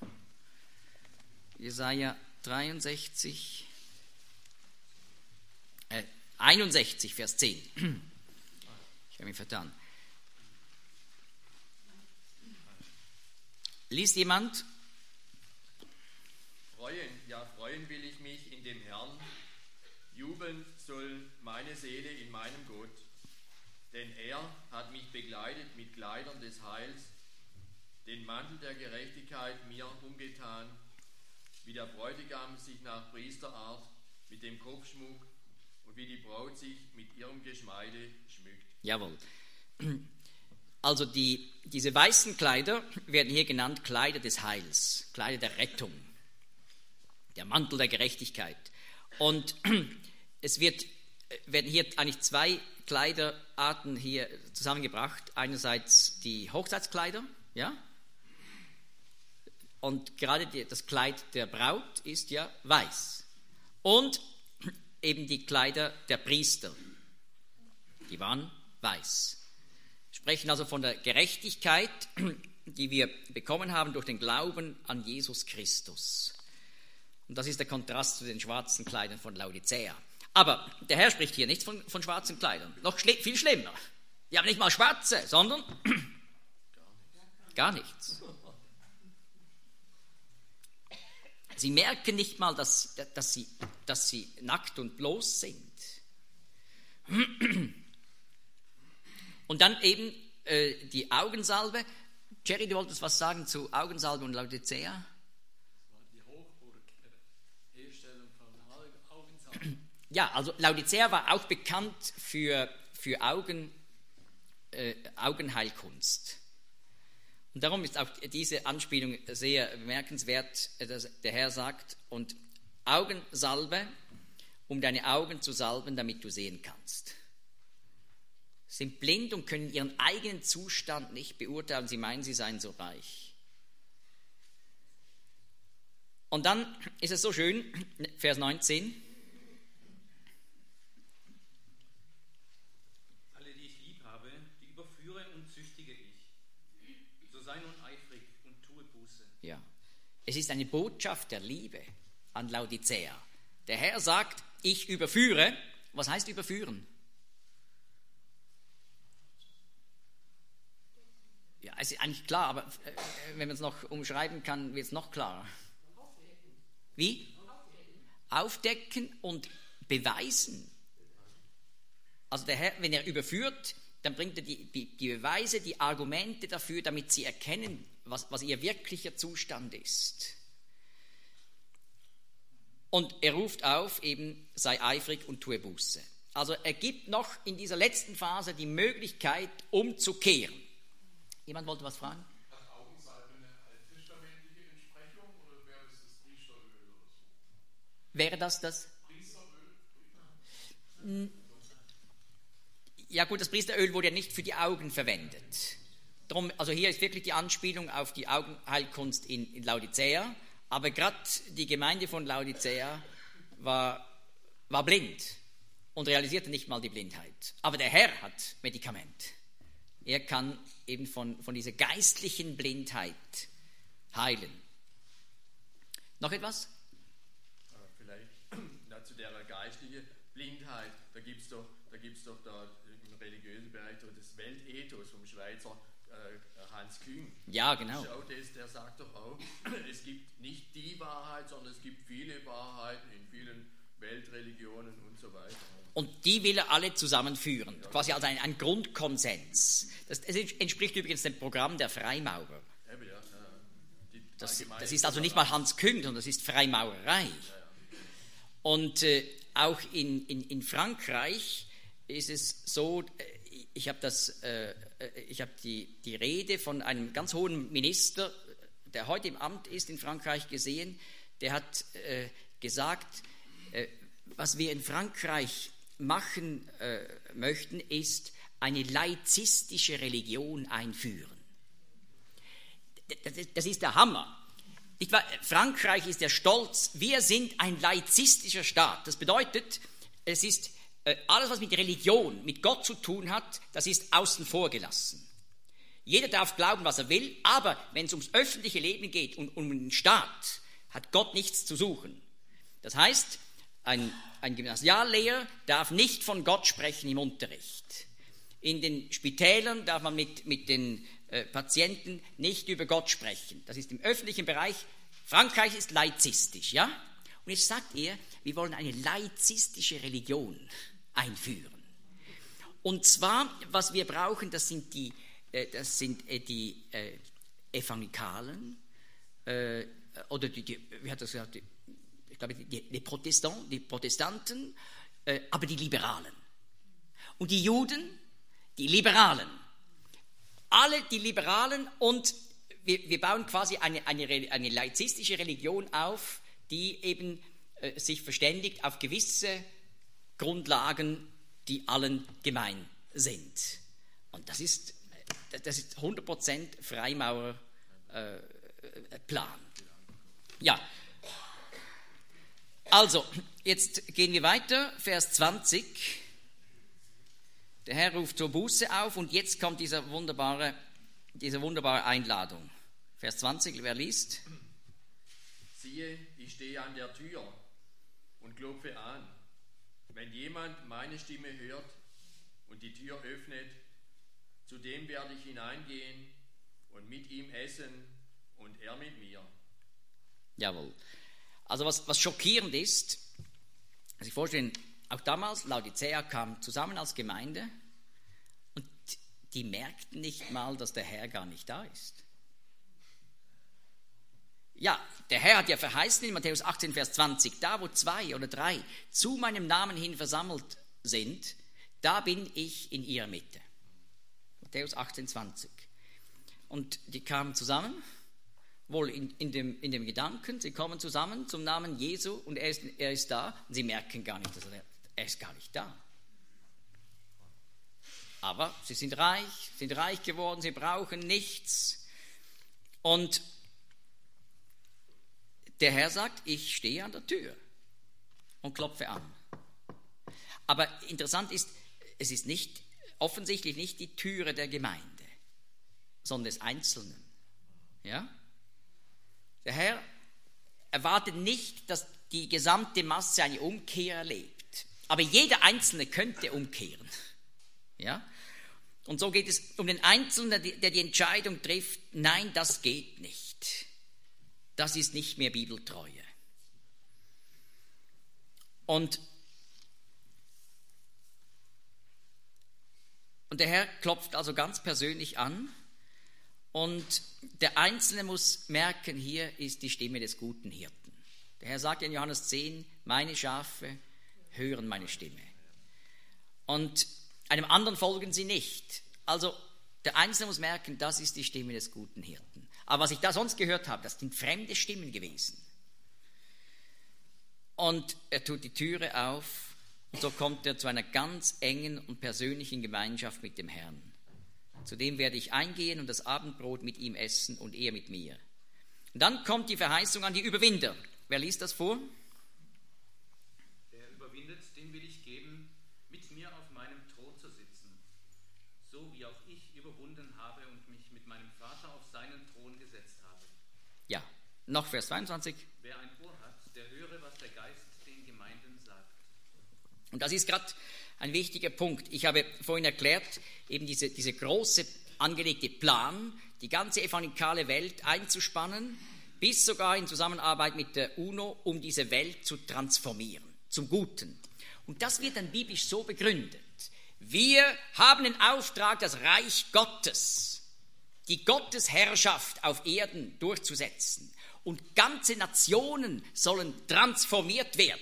Jesaja 61, 61, Vers 10. Ich habe mich vertan. Liest jemand? Freuen will ich mich in dem Herrn. Jubeln soll meine Seele in meinem Gott. Denn er hat mich begleitet mit Kleidern des Heils, den Mantel der Gerechtigkeit mir umgetan, wie der Bräutigam sich nach Priesterart mit dem Kopfschmuck und wie die Braut sich mit ihrem Geschmeide schmückt. Jawohl. Also diese weißen Kleider werden hier genannt Kleider des Heils, Kleider der Rettung, der Mantel der Gerechtigkeit. Und es werden hier eigentlich zwei Kleiderarten hier zusammengebracht. Einerseits die Hochzeitskleider, ja, und gerade das Kleid der Braut ist ja weiß. Und eben die Kleider der Priester, die waren weiß. Wir sprechen also von der Gerechtigkeit, die wir bekommen haben durch den Glauben an Jesus Christus. Und das ist der Kontrast zu den schwarzen Kleidern von Laodicea. Aber der Herr spricht hier nicht von schwarzen Kleidern. Noch viel schlimmer. Die haben nicht mal schwarze, sondern gar nichts. Sie merken nicht mal, dass sie nackt und bloß sind. Und dann eben die Augensalbe. Jerry, du wolltest was sagen zu Augensalbe und Laodicea? Das war die Hochburg der Herstellung von Augensalbe. Ja, also Laodicea war auch bekannt für Augenheilkunst. Und darum ist auch diese Anspielung sehr bemerkenswert, dass der Herr sagt, und Augensalbe, um deine Augen zu salben, damit du sehen kannst. Sie sind blind und können ihren eigenen Zustand nicht beurteilen. Sie meinen, sie seien so reich. Und dann ist es so schön, Vers 19. Alle, die ich lieb habe, die überführe und züchtige ich. So sei nun eifrig und tue Buße. Ja, es ist eine Botschaft der Liebe an Laodicea. Der Herr sagt, ich überführe. Was heißt überführen? Ja, es ist eigentlich klar, aber wenn man es noch umschreiben kann, wird es noch klarer. Wie? Aufdecken und beweisen. Also der Herr, wenn er überführt, dann bringt er die Beweise, die Argumente dafür, damit sie erkennen, was ihr wirklicher Zustand ist. Und er ruft auf, eben sei eifrig und tue Buße. Also er gibt noch in dieser letzten Phase die Möglichkeit, umzukehren. Jemand wollte was fragen? Hat Augensalbe eine alttestamentliche Entsprechung oder wäre das Priesteröl oder so? Wäre das? Priesteröl? Ja gut, das Priesteröl wurde ja nicht für die Augen verwendet. Darum, also hier ist wirklich die Anspielung auf die Augenheilkunst in Laodicea, aber gerade die Gemeinde von Laodicea war blind und realisierte nicht mal die Blindheit. Aber der Herr hat Medikament. Er kann eben von dieser geistlichen Blindheit heilen. Noch etwas? Vielleicht zu der geistlichen Blindheit, da gibt es doch da im religiösen Bereich das Weltethos vom Schweizer Hans Küng. Ja, genau. Schau, der sagt doch auch, es gibt nicht die Wahrheit, sondern es gibt viele Wahrheiten in vielen Weltreligionen und so weiter. Und die will er alle zusammenführen, quasi als ein Grundkonsens. Das entspricht übrigens dem Programm der Freimaurer. Das ist also nicht mal Hans Küng, sondern das ist Freimaurerei. Und auch in Frankreich ist es so, ich habe die Rede von einem ganz hohen Minister, der heute im Amt ist in Frankreich, gesehen, der hat gesagt, was wir in Frankreich machen möchten, ist eine laizistische Religion einführen. Das ist der Hammer. Frankreich ist der Stolz, wir sind ein laizistischer Staat. Das bedeutet, es ist alles, was mit Religion, mit Gott zu tun hat, das ist außen vor gelassen. Jeder darf glauben, was er will, aber wenn es ums öffentliche Leben geht und um den Staat, hat Gott nichts zu suchen. Das heißt, ein Gymnasiallehrer darf nicht von Gott sprechen im Unterricht. In den Spitälern darf man mit den Patienten nicht über Gott sprechen. Das ist im öffentlichen Bereich. Frankreich ist laizistisch, ja? Und jetzt sagt er, wir wollen eine laizistische Religion einführen. Und zwar, was wir brauchen, das sind die Evangelikalen, oder wie hat das gesagt, ich glaube, die Protestanten, aber die Liberalen. Und die Juden, die Liberalen. alle die Liberalen und wir bauen quasi eine laizistische Religion auf, die eben sich verständigt auf gewisse Grundlagen, die allen gemein sind. Und das ist 100% Freimaurerplan. Ja, also, jetzt gehen wir weiter, Vers 20. Der Herr ruft zur Buße auf und jetzt kommt diese wunderbare Einladung. Vers 20, wer liest? Siehe, ich stehe an der Tür und klopfe an. Wenn jemand meine Stimme hört und die Tür öffnet, zu dem werde ich hineingehen und mit ihm essen und er mit mir. Jawohl. Also was schockierend ist, also ich vorstellen, auch damals, Laodicea kam zusammen als Gemeinde und die merkten nicht mal, dass der Herr gar nicht da ist. Ja, der Herr hat ja verheißen in Matthäus 18, Vers 20, da wo 2 oder 3 zu meinem Namen hin versammelt sind, da bin ich in ihrer Mitte. Matthäus 18, 20. Und die kamen zusammen, wohl in dem Gedanken, sie kommen zusammen zum Namen Jesu und er ist da und sie merken gar nicht, dass er ist gar nicht da. Aber sie sind reich geworden, sie brauchen nichts. Und der Herr sagt, ich stehe an der Tür und klopfe an. Aber interessant ist, es ist offensichtlich nicht die Türe der Gemeinde, sondern des Einzelnen. Ja? Der Herr erwartet nicht, dass die gesamte Masse eine Umkehr erlebt. Aber jeder Einzelne könnte umkehren. Ja? Und so geht es um den Einzelnen, der die Entscheidung trifft, nein, das geht nicht. Das ist nicht mehr Bibeltreue. Und der Herr klopft also ganz persönlich an und der Einzelne muss merken, hier ist die Stimme des guten Hirten. Der Herr sagt in Johannes 10, meine Schafe hören meine Stimme. Und einem anderen folgen sie nicht. Also der Einzelne muss merken, das ist die Stimme des guten Hirten. Aber was ich da sonst gehört habe, das sind fremde Stimmen gewesen. Und er tut die Türe auf und so kommt er zu einer ganz engen und persönlichen Gemeinschaft mit dem Herrn. Zu dem werde ich eingehen und das Abendbrot mit ihm essen und er mit mir. Und dann kommt die Verheißung an die Überwinder. Wer liest das vor? Der überwindet, dem will ich geben, mit mir auf meinem Thron zu sitzen, so wie auch ich überwunden habe und mich mit meinem Vater auf seinen Thron gesetzt habe. Ja, noch Vers 22. Wer ein Ohr hat, der höre, was der Geist den Gemeinden sagt. Und das ist gerade ein wichtiger Punkt. Ich habe vorhin erklärt, eben diese große angelegte Plan, die ganze evangelikale Welt einzuspannen, bis sogar in Zusammenarbeit mit der UNO, um diese Welt zu transformieren, zum Guten. Und das wird dann biblisch so begründet. Wir haben den Auftrag, das Reich Gottes, die Gottesherrschaft auf Erden durchzusetzen. Und ganze Nationen sollen transformiert werden.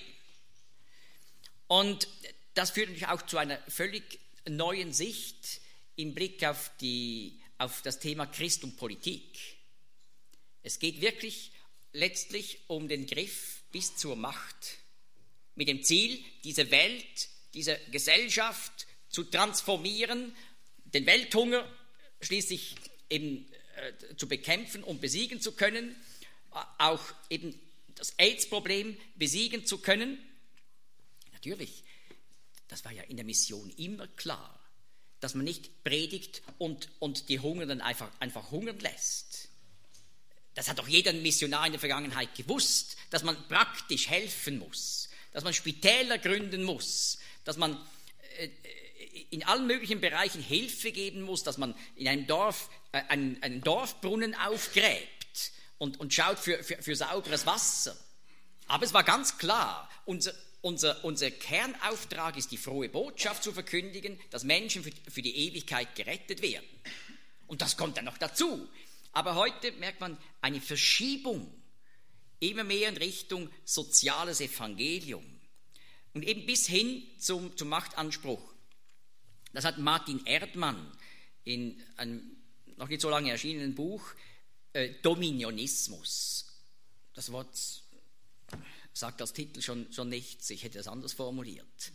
Und das führt natürlich auch zu einer völlig neuen Sicht im Blick auf das Thema Christ und Politik. Es geht wirklich letztlich um den Griff bis zur Macht, mit dem Ziel, diese Welt, diese Gesellschaft zu transformieren, den Welthunger schließlich eben zu bekämpfen und besiegen zu können, auch eben das AIDS-Problem besiegen zu können. Natürlich, das war ja in der Mission immer klar, dass man nicht predigt und die Hungernden einfach hungern lässt. Das hat doch jeder Missionar in der Vergangenheit gewusst, dass man praktisch helfen muss, dass man Spitäler gründen muss, dass man in allen möglichen Bereichen Hilfe geben muss, dass man in einem Dorf einen Dorfbrunnen aufgräbt und schaut für sauberes Wasser. Aber es war ganz klar, unser Kernauftrag ist, die frohe Botschaft zu verkündigen, dass Menschen für die Ewigkeit gerettet werden. Und das kommt dann noch dazu. Aber heute merkt man eine Verschiebung immer mehr in Richtung soziales Evangelium und eben bis hin zum Machtanspruch. Das hat Martin Erdmann in einem noch nicht so lange erschienenen Buch Dominionismus. Das Wort sagt als Titel schon nichts, ich hätte das anders formuliert.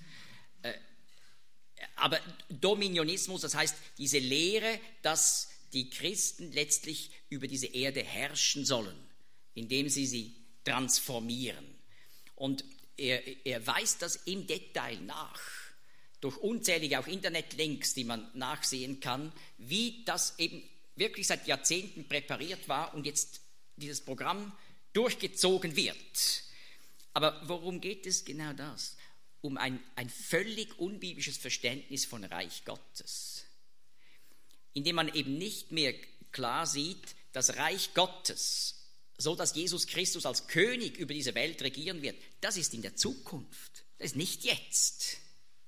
Aber Dominionismus, das heißt diese Lehre, dass die Christen letztlich über diese Erde herrschen sollen, indem sie transformieren. Und er weist das im Detail nach, durch unzählige auch Internetlinks, die man nachsehen kann, wie das eben wirklich seit Jahrzehnten präpariert war und jetzt dieses Programm durchgezogen wird. Aber worum geht es genau das? Um ein völlig unbiblisches Verständnis von Reich Gottes, indem man eben nicht mehr klar sieht, das Reich Gottes, so dass Jesus Christus als König über diese Welt regieren wird, das ist in der Zukunft, das ist nicht jetzt.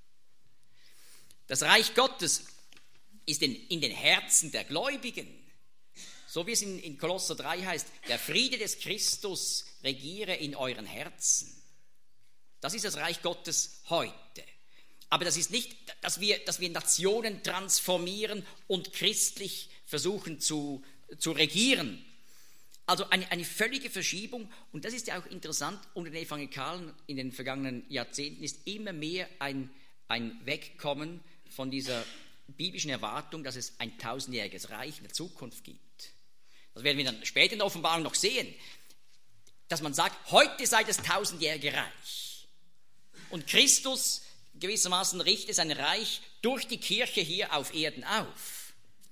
Das Reich Gottes ist in den Herzen der Gläubigen, so wie es in Kolosser 3 heißt, der Friede des Christus regiere in euren Herzen. Das ist das Reich Gottes heute. Aber das ist nicht, dass wir Nationen transformieren und christlich versuchen zu regieren. Also eine völlige Verschiebung. Und das ist ja auch interessant, unter den Evangelikalen in den vergangenen Jahrzehnten ist immer mehr ein Wegkommen von dieser biblischen Erwartung, dass es ein 1000-jähriges Reich in der Zukunft gibt. Das werden wir dann später in der Offenbarung noch sehen, dass man sagt, heute sei das 1000-jährige Reich. Und Christus gewissermaßen richtet sein Reich durch die Kirche hier auf Erden auf.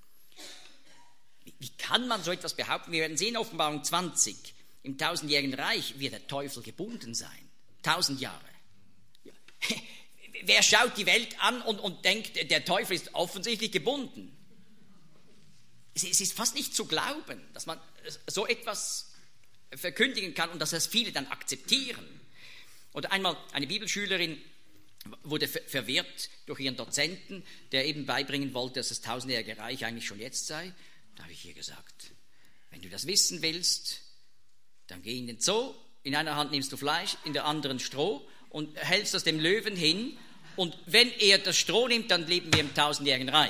Wie kann man so etwas behaupten? Wir werden sehen in Offenbarung 20, im 1000-jährigen Reich wird der Teufel gebunden sein. 1000 Jahre. Ja. Wer schaut die Welt an und denkt, der Teufel ist offensichtlich gebunden? Es ist fast nicht zu glauben, dass man so etwas verkündigen kann und dass das viele dann akzeptieren. Oder einmal eine Bibelschülerin wurde verwirrt durch ihren Dozenten, der eben beibringen wollte, dass das 1000-jährige Reich eigentlich schon jetzt sei. Da habe ich ihr gesagt, wenn du das wissen willst, dann geh in den Zoo, in einer Hand nimmst du Fleisch, in der anderen Stroh und hältst das dem Löwen hin und wenn er das Stroh nimmt, dann leben wir im 1000-jährigen Reich.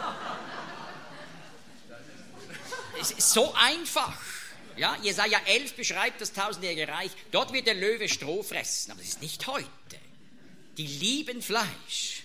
Es ist so einfach. Ja, Jesaja 11 beschreibt das 1000-jährige Reich. Dort wird der Löwe Stroh fressen, aber das ist nicht heute. Die lieben Fleisch.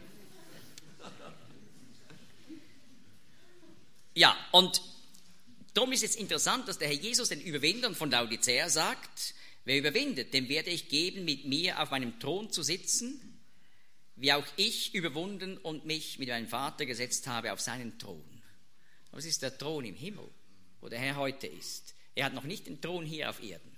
Ja, und darum ist es interessant, dass der Herr Jesus den Überwindern von Laodicea sagt, wer überwindet, dem werde ich geben, mit mir auf meinem Thron zu sitzen, wie auch ich überwunden und mich mit meinem Vater gesetzt habe auf seinen Thron. Aber es ist der Thron im Himmel, wo der Herr heute ist. Er hat noch nicht den Thron hier auf Erden.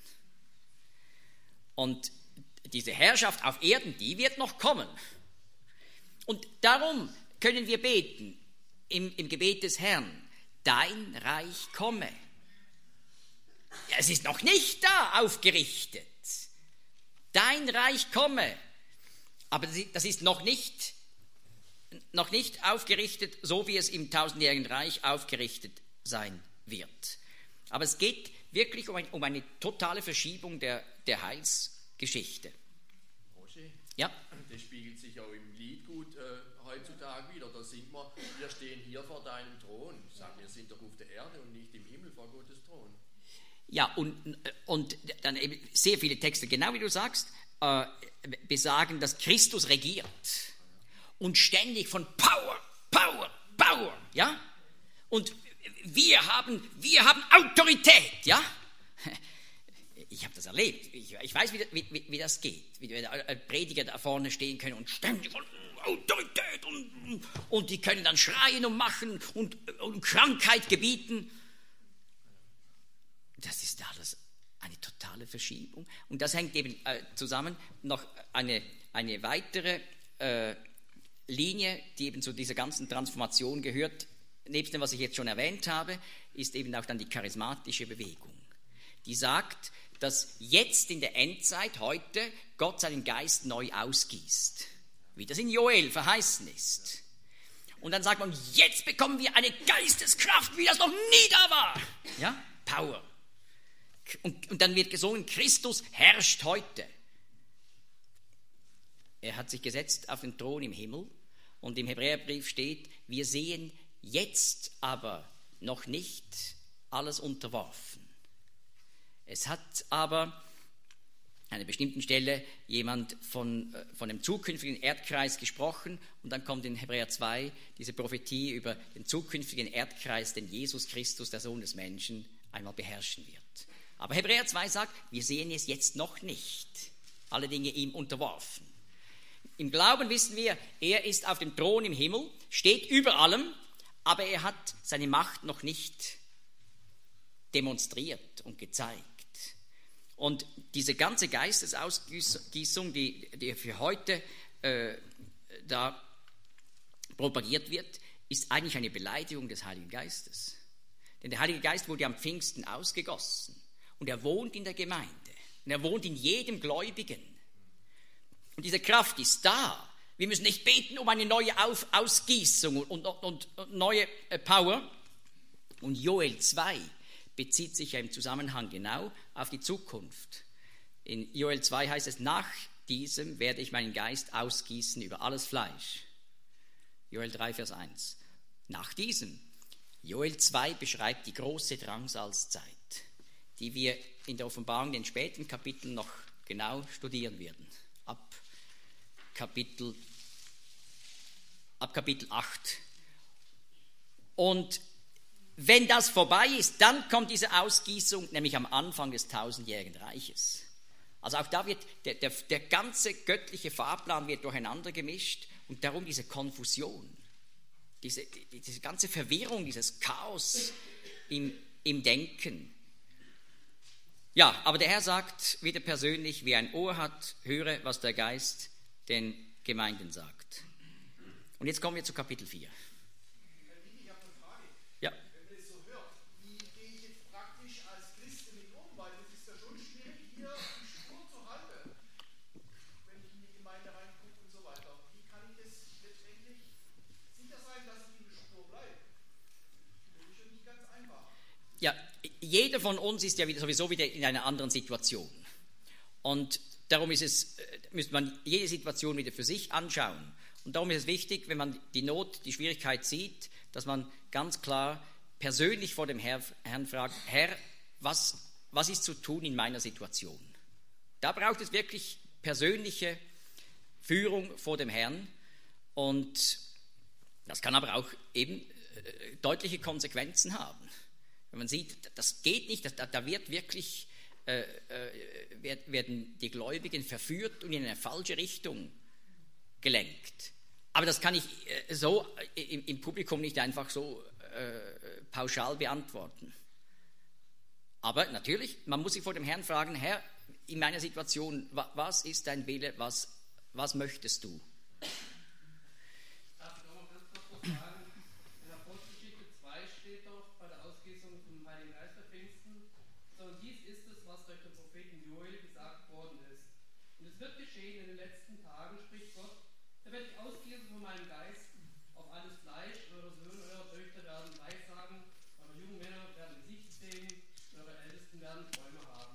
Und diese Herrschaft auf Erden, die wird noch kommen. Und darum können wir beten im Gebet des Herrn, dein Reich komme. Ja, es ist noch nicht da aufgerichtet. Dein Reich komme. Aber das ist noch nicht aufgerichtet, so wie es im 1000-jährigen Reich aufgerichtet sein wird. Aber es geht wirklich um eine totale Verschiebung der Heilsgeschichte. Roger, ja? Das spiegelt sich auch im Lied gut heutzutage wieder. Da singt man, wir stehen hier vor deinem Thron. Ich sage, wir sind doch auf der Erde und nicht im Himmel vor Gottes Thron. Ja, und dann eben sehr viele Texte, genau wie du sagst, besagen, dass Christus regiert und ständig von Power, ja? Und wir haben Autorität, ja? Ich habe das erlebt. Ich weiß, wie das geht. Wie Prediger da vorne stehen können und ständig von Autorität und die können dann schreien und machen und Krankheit gebieten. Das ist alles eine totale Verschiebung. Und das hängt eben zusammen noch eine weitere Linie, die eben zu dieser ganzen Transformation gehört, nebst dem, was ich jetzt schon erwähnt habe, ist eben auch dann die charismatische Bewegung. Die sagt, dass jetzt in der Endzeit heute Gott seinen Geist neu ausgießt, wie das in Joel verheißen ist. Und dann sagt man, jetzt bekommen wir eine Geisteskraft, wie das noch nie da war. Ja, Power. Und dann wird gesungen, Christus herrscht heute. Er hat sich gesetzt auf den Thron im Himmel und im Hebräerbrief steht, wir sehen jetzt aber noch nicht alles unterworfen. Es hat aber an einer bestimmten Stelle jemand von dem zukünftigen Erdkreis gesprochen und dann kommt in Hebräer 2 diese Prophetie über den zukünftigen Erdkreis, den Jesus Christus, der Sohn des Menschen, einmal beherrschen wird. Aber Hebräer 2 sagt, wir sehen es jetzt noch nicht, alle Dinge ihm unterworfen. Im Glauben wissen wir, er ist auf dem Thron im Himmel, steht über allem, aber er hat seine Macht noch nicht demonstriert und gezeigt. Und diese ganze Geistesausgießung, die für heute da propagiert wird, ist eigentlich eine Beleidigung des Heiligen Geistes. Denn der Heilige Geist wurde am Pfingsten ausgegossen und er wohnt in der Gemeinde und er wohnt in jedem Gläubigen. Und diese Kraft ist da. Wir müssen nicht beten um eine neue Ausgießung und neue Power. Und Joel 2 bezieht sich ja im Zusammenhang genau auf die Zukunft. In Joel 2 heißt es, nach diesem werde ich meinen Geist ausgießen über alles Fleisch. Joel 3, Vers 1. Nach diesem. Joel 2 beschreibt die große Drangsalzzeit, die wir in der Offenbarung in den späten Kapiteln noch genau studieren werden. Ab Kapitel 8. Und wenn das vorbei ist, dann kommt diese Ausgießung, nämlich am Anfang des 1000-jährigen Reiches. Also auch da wird der ganze göttliche Fahrplan wird durcheinander gemischt und darum diese Konfusion, diese ganze Verwirrung, dieses Chaos im Denken. Ja, aber der Herr sagt wieder persönlich, wer ein Ohr hat, höre, was der Geist den Gemeinden sagt. Und jetzt kommen wir zu Kapitel 4. Ich habe eine Frage. Ja. Wenn man es so hört, wie gehe ich jetzt praktisch als Christ damit um? Weil es ist ja schon schwierig, hier die Spur zu halten, wenn ich in die Gemeinde reingucke und so weiter. Wie kann ich das letztendlich sicher sein, dass ich in der Spur bleibe? Das ist schon nicht ganz einfach. Ja, jeder von uns ist ja sowieso wieder in einer anderen Situation. Und darum müsste man jede Situation wieder für sich anschauen. Und darum ist es wichtig, wenn man die Not, die Schwierigkeit sieht, dass man ganz klar persönlich vor dem Herrn fragt, Herr, was ist zu tun in meiner Situation? Da braucht es wirklich persönliche Führung vor dem Herrn. Und das kann aber auch eben deutliche Konsequenzen haben. Wenn man sieht, das geht nicht, da wird wirklich, werden die Gläubigen verführt und in eine falsche Richtung gelenkt. Aber das kann ich so im Publikum nicht einfach so pauschal beantworten. Aber natürlich, man muss sich vor dem Herrn fragen, Herr, in meiner Situation, was ist dein Wille, was möchtest du? Darf ich auch noch ganz kurz was sagen? In Apostelgeschichte 2 steht doch bei der Ausgießung vom Heiligen Geist der Pfingsten, sondern dies ist es, was durch den Propheten Joel gesagt worden ist. Und es wird geschehen in den letzten Tagen, spricht Gott, da werde ich ausgießen von meinem Geist auf alles Fleisch, eure Söhne, eure Töchter werden Weissagen, eure jungen Männer werden Gesicht sehen, eure Ältesten werden Träume haben.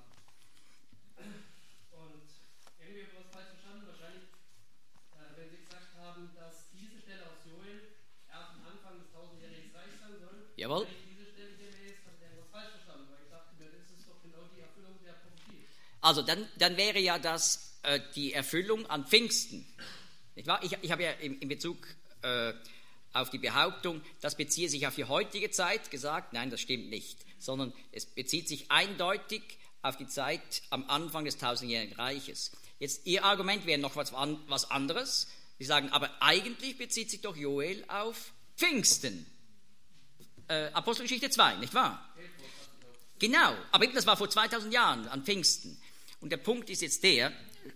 Und irgendwie habe ich was falsch verstanden, wahrscheinlich, wenn Sie gesagt haben, dass diese Stelle aus Joel erst am Anfang des 1000-jährigen Reichs sein soll. Jawohl. Wenn ich diese Stelle hier lese, habe ich etwas falsch verstanden, weil ich dachte mir, das ist doch genau die Erfüllung der Prophetie. Also dann wäre ja das die Erfüllung an Pfingsten. Nicht wahr? Ich habe ja in Bezug auf die Behauptung, das beziehe sich auf die heutige Zeit, gesagt, nein, das stimmt nicht, sondern es bezieht sich eindeutig auf die Zeit am Anfang des 1000-jährigen Reiches. Jetzt, Ihr Argument wäre noch was anderes. Sie sagen, aber eigentlich bezieht sich doch Joel auf Pfingsten. Apostelgeschichte 2, nicht wahr? Genau, aber eben das war vor 2000 Jahren an Pfingsten. Und der Punkt ist jetzt der,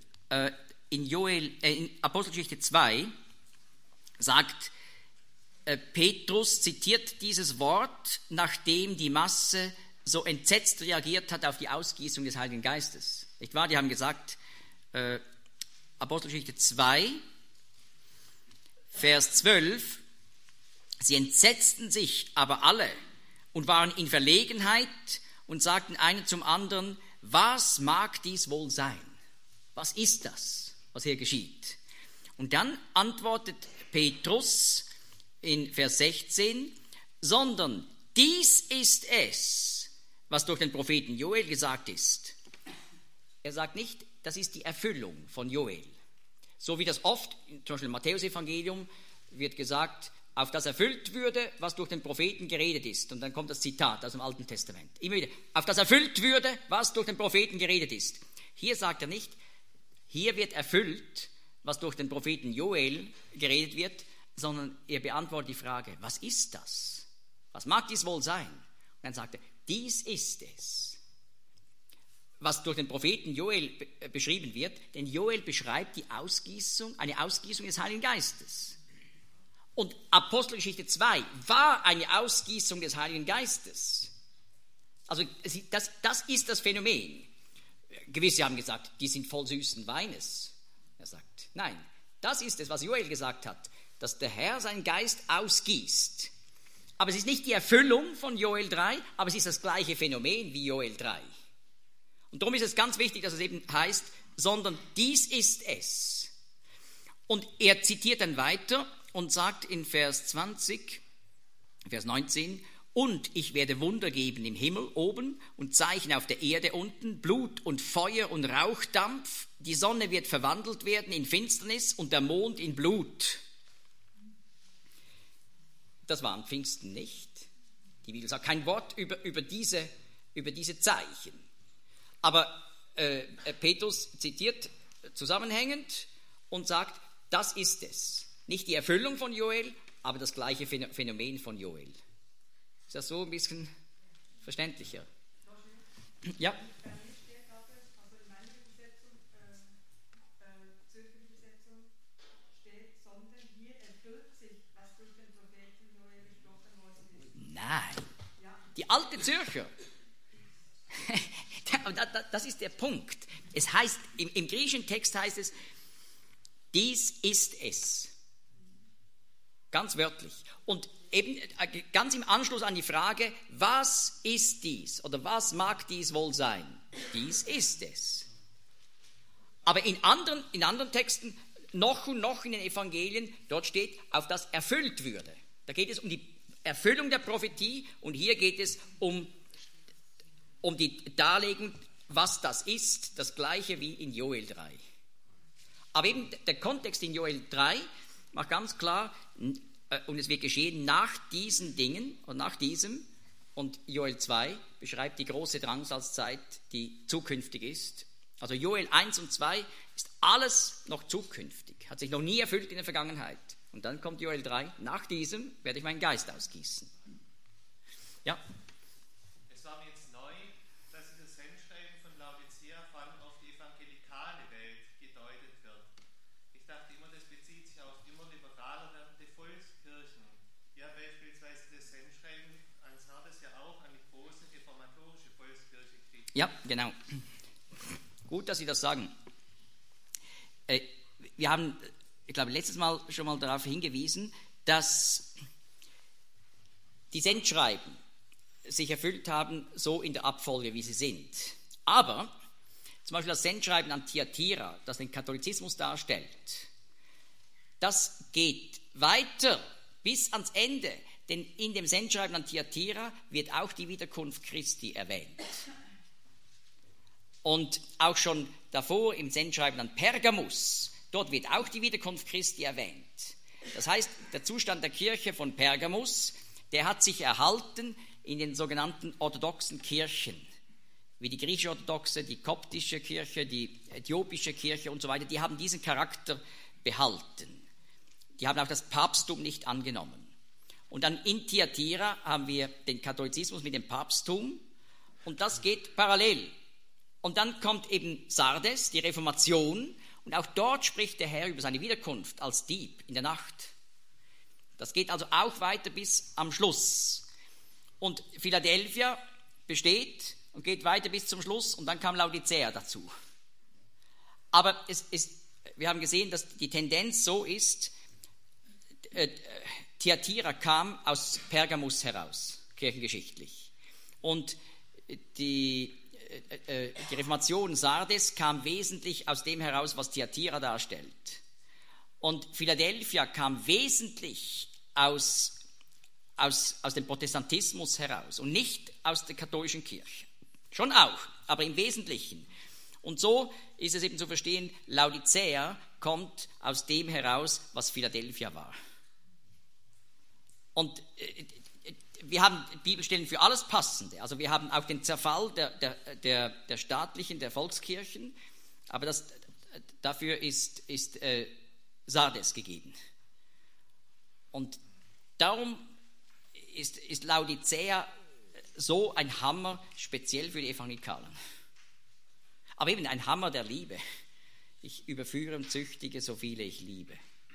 in Apostelgeschichte 2 sagt Petrus, zitiert dieses Wort, nachdem die Masse so entsetzt reagiert hat auf die Ausgießung des Heiligen Geistes. Nicht wahr? Die haben gesagt, Apostelgeschichte 2, Vers 12, sie entsetzten sich aber alle und waren in Verlegenheit und sagten einer zum anderen, was mag dies wohl sein? Was ist das, was hier geschieht? Und dann antwortet Petrus in Vers 16, sondern dies ist es, was durch den Propheten Joel gesagt ist. Er sagt nicht, das ist die Erfüllung von Joel. So wie das oft, zum Beispiel im Matthäusevangelium, wird gesagt, auf das erfüllt würde, was durch den Propheten geredet ist. Und dann kommt das Zitat aus dem Alten Testament. Immer wieder, auf das erfüllt würde, was durch den Propheten geredet ist. Hier sagt er nicht, hier wird erfüllt, was durch den Propheten Joel geredet wird, sondern er beantwortet die Frage, was ist das? Was mag dies wohl sein? Und dann sagt er, dies ist es, was durch den Propheten Joel beschrieben wird, denn Joel beschreibt eine Ausgießung des Heiligen Geistes. Und Apostelgeschichte 2 war eine Ausgießung des Heiligen Geistes. Also das ist das Phänomen. Gewisse haben gesagt, die sind voll süßen Weines. Er sagt, nein, das ist es, was Joel gesagt hat, dass der Herr seinen Geist ausgießt. Aber es ist nicht die Erfüllung von Joel 3, aber es ist das gleiche Phänomen wie Joel 3. Und darum ist es ganz wichtig, dass es eben heißt, sondern dies ist es. Und er zitiert dann weiter und sagt in Vers 19, und ich werde Wunder geben im Himmel oben und Zeichen auf der Erde unten, Blut und Feuer und Rauchdampf, die Sonne wird verwandelt werden in Finsternis und der Mond in Blut. Das war am Pfingsten nicht. Die Bibel sagt kein Wort über diese Zeichen. Aber Petrus zitiert zusammenhängend und sagt, das ist es. Nicht die Erfüllung von Joel, aber das gleiche Phänomen von Joel. Ist das so ein bisschen verständlicher? Ja. Also in meiner Übersetzung, Zürcher Übersetzung, steht, sondern hier erfüllt sich, was durch den Propheten Joel gesprochen worden ist. Nein. Die alte Zürcher. Das ist der Punkt. Es heißt, im griechischen Text heißt es, dies ist es. Ganz wörtlich. Und eben ganz im Anschluss an die Frage, was ist dies oder was mag dies wohl sein? Dies ist es. Aber in anderen Texten, noch und noch in den Evangelien, dort steht, auf das erfüllt würde. Da geht es um die Erfüllung der Prophetie und hier geht es um die Darlegung, was das ist, das gleiche wie in Joel 3. Aber eben der Kontext in Joel 3 macht ganz klar, und es wird geschehen nach diesen Dingen und nach diesem, und Joel 2 beschreibt die große Drangsalzzeit, die zukünftig ist. Also Joel 1 und 2 ist alles noch zukünftig, hat sich noch nie erfüllt in der Vergangenheit. Und dann kommt Joel 3, nach diesem werde ich meinen Geist ausgießen. Ja. Es war mir jetzt neu, dass dieses Sendschreiben von Laodicea vor allem auf die evangelikale Welt gedeutet wird. Ich dachte immer, das bezieht sich auf immer liberaler werdende Volkskirchen. Ja, beispielsweise das Sendschreiben an Sardes ja auch an die große reformatorische Volkskirche kriegt. Ja, genau. Gut, dass Sie das sagen. Wir haben, ich glaube, letztes Mal schon mal darauf hingewiesen, dass die Sendschreiben sich erfüllt haben, so in der Abfolge, wie sie sind. Aber zum Beispiel das Sendschreiben an Thyatira, das den Katholizismus darstellt, das geht weiter bis ans Ende, denn in dem Sendschreiben an Thyatira wird auch die Wiederkunft Christi erwähnt. Und auch schon davor im Sendschreiben an Pergamus, dort wird auch die Wiederkunft Christi erwähnt. Das heißt, der Zustand der Kirche von Pergamus, der hat sich erhalten in den sogenannten orthodoxen Kirchen, wie die griechisch-orthodoxe, die koptische Kirche, die äthiopische Kirche und so weiter, die haben diesen Charakter behalten. Die haben auch das Papsttum nicht angenommen. Und dann in Thyatira haben wir den Katholizismus mit dem Papsttum und das geht parallel. Und dann kommt eben Sardes, die Reformation, und auch dort spricht der Herr über seine Wiederkunft als Dieb in der Nacht. Das geht also auch weiter bis am Schluss. Und Philadelphia besteht und geht weiter bis zum Schluss und dann kam Laodicea dazu. Aber wir haben gesehen, dass die Tendenz so ist, Thyatira kam aus Pergamus heraus, kirchengeschichtlich. Und die Reformation Sardes kam wesentlich aus dem heraus, was Thyatira darstellt. Und Philadelphia kam wesentlich aus aus dem Protestantismus heraus und nicht aus der katholischen Kirche. Schon auch, aber im Wesentlichen. Und so ist es eben zu verstehen, Laodicea kommt aus dem heraus, was Philadelphia war. Und wir haben Bibelstellen für alles Passende. Also wir haben auch den Zerfall der staatlichen, der Volkskirchen, aber dafür ist Sardes gegeben. Und darum ist Laodicea so ein Hammer, speziell für die Evangelikalen. Aber eben ein Hammer der Liebe. Ich überführe und züchtige, so viele ich liebe.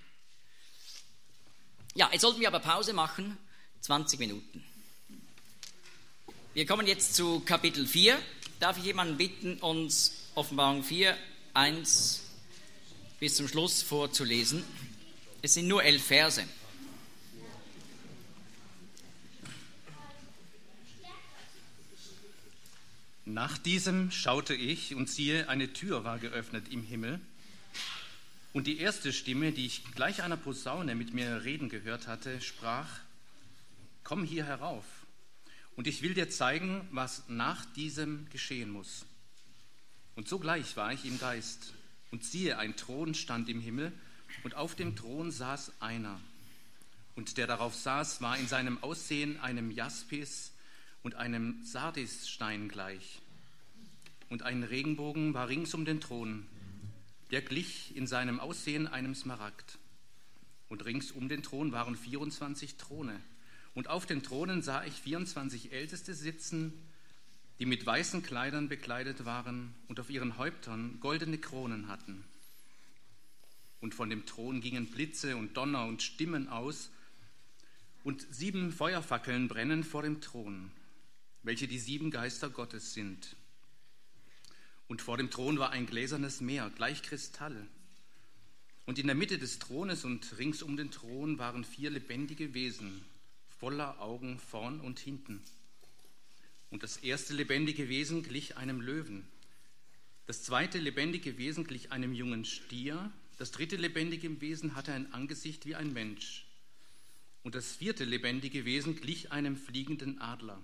Ja, jetzt sollten wir aber Pause machen, 20 Minuten. Wir kommen jetzt zu Kapitel 4. Darf ich jemanden bitten, uns Offenbarung 4, 1 bis zum Schluss vorzulesen? Es sind nur 11 Verse. Nach diesem schaute ich, und siehe, eine Tür war geöffnet im Himmel. Und die erste Stimme, die ich gleich einer Posaune mit mir reden gehört hatte, sprach: Komm hier herauf, und ich will dir zeigen, was nach diesem geschehen muss. Und sogleich war ich im Geist, und siehe, ein Thron stand im Himmel, und auf dem Thron saß einer. Und der darauf saß, war in seinem Aussehen einem Jaspis und einem Sardisstein gleich. Und ein Regenbogen war rings um den Thron, der glich in seinem Aussehen einem Smaragd. Und rings um den Thron waren 24 Throne. Und auf den Thronen sah ich 24 Älteste sitzen, die mit weißen Kleidern bekleidet waren und auf ihren Häuptern goldene Kronen hatten. Und von dem Thron gingen Blitze und Donner und Stimmen aus, und 7 Feuerfackeln brennen vor dem Thron, welche die 7 Geister Gottes sind. Und vor dem Thron war ein gläsernes Meer, gleich Kristall. Und in der Mitte des Thrones und rings um den Thron waren 4 lebendige Wesen, voller Augen vorn und hinten. Und das erste lebendige Wesen glich einem Löwen. Das zweite lebendige Wesen glich einem jungen Stier. Das dritte lebendige Wesen hatte ein Angesicht wie ein Mensch. Und das vierte lebendige Wesen glich einem fliegenden Adler.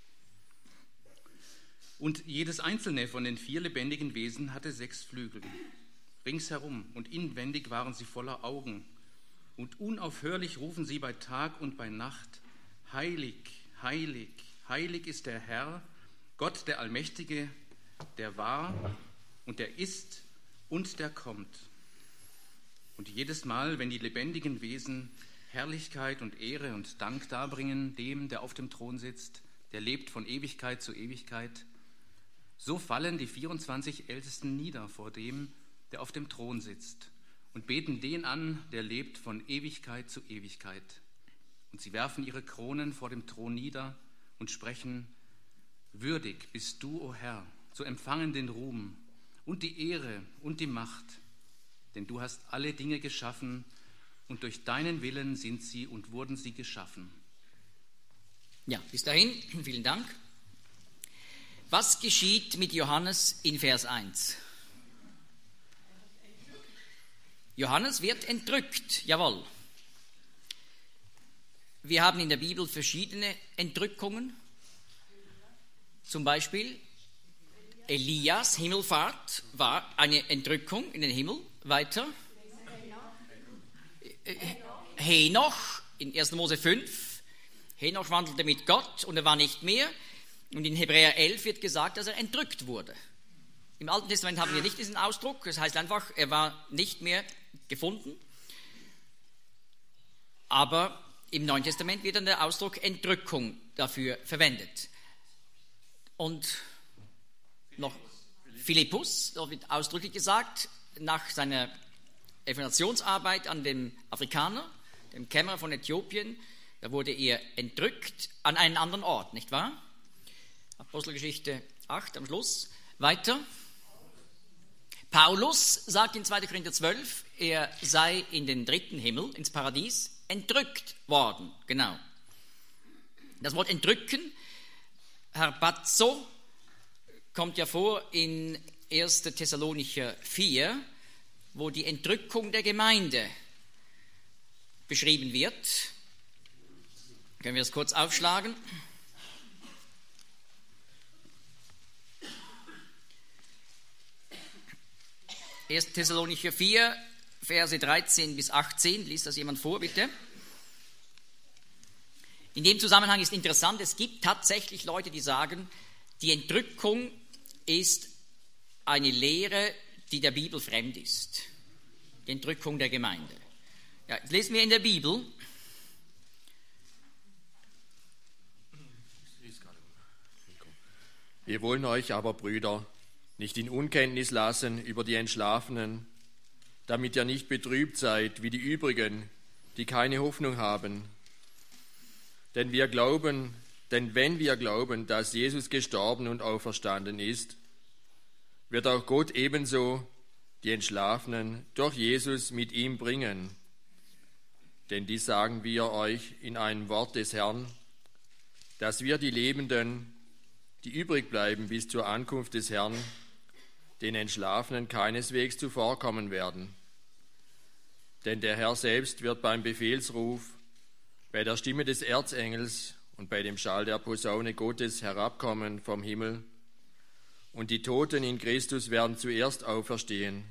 Und jedes einzelne von den 4 lebendigen Wesen hatte 6 Flügel, ringsherum, und inwendig waren sie voller Augen. Und unaufhörlich rufen sie bei Tag und bei Nacht: Heilig, heilig, heilig ist der Herr, Gott der Allmächtige, der war und der ist und der kommt. Und jedes Mal, wenn die lebendigen Wesen Herrlichkeit und Ehre und Dank darbringen dem, der auf dem Thron sitzt, der lebt von Ewigkeit zu Ewigkeit, so fallen die 24 Ältesten nieder vor dem, der auf dem Thron sitzt, und beten den an, der lebt von Ewigkeit zu Ewigkeit. Und sie werfen ihre Kronen vor dem Thron nieder und sprechen: Würdig bist du, o Herr, zu empfangen den Ruhm und die Ehre und die Macht, denn du hast alle Dinge geschaffen, und durch deinen Willen sind sie und wurden sie geschaffen. Ja, bis dahin, vielen Dank. Was geschieht mit Johannes in Vers 1? Johannes wird entrückt, jawohl. Wir haben in der Bibel verschiedene Entrückungen. Zum Beispiel Elias Himmelfahrt war eine Entrückung in den Himmel. Weiter. Henoch in 1. Mose 5. Henoch wandelte mit Gott und er war nicht mehr. Und in Hebräer 11 wird gesagt, dass er entrückt wurde. Im Alten Testament haben wir nicht diesen Ausdruck. Das heißt einfach, er war nicht mehr gefunden. Aber im Neuen Testament wird dann der Ausdruck Entrückung dafür verwendet. Und noch Philippus, da wird ausdrücklich gesagt, nach seiner Evangelisationsarbeit an den Afrikaner, dem Kämmerer von Äthiopien, da wurde er entrückt an einen anderen Ort, nicht wahr? Apostelgeschichte 8 am Schluss. Weiter. Paulus sagt in 2. Korinther 12, er sei in den 3. Himmel, ins Paradies, entrückt worden. Genau. Das Wort entrücken, harpazo, kommt ja vor in 1. Thessalonicher 4, wo die Entrückung der Gemeinde beschrieben wird. Können wir es kurz aufschlagen? Erst Thessalonicher 4, Verse 13 bis 18. Liest das jemand vor, bitte? In dem Zusammenhang ist interessant, es gibt tatsächlich Leute, die sagen, die Entrückung ist eine Lehre, die der Bibel fremd ist. Die Entrückung der Gemeinde. Ja, jetzt lesen wir in der Bibel. Wir wollen euch aber, Brüder, nicht in Unkenntnis lassen über die Entschlafenen, damit ihr nicht betrübt seid wie die übrigen, die keine Hoffnung haben. Denn wenn wir glauben, dass Jesus gestorben und auferstanden ist, wird auch Gott ebenso die Entschlafenen durch Jesus mit ihm bringen. Denn dies sagen wir euch in einem Wort des Herrn, dass wir die Lebenden, die übrig bleiben bis zur Ankunft des Herrn, den Entschlafenen keineswegs zuvorkommen werden. Denn der Herr selbst wird beim Befehlsruf, bei der Stimme des Erzengels und bei dem Schall der Posaune Gottes herabkommen vom Himmel, und die Toten in Christus werden zuerst auferstehen.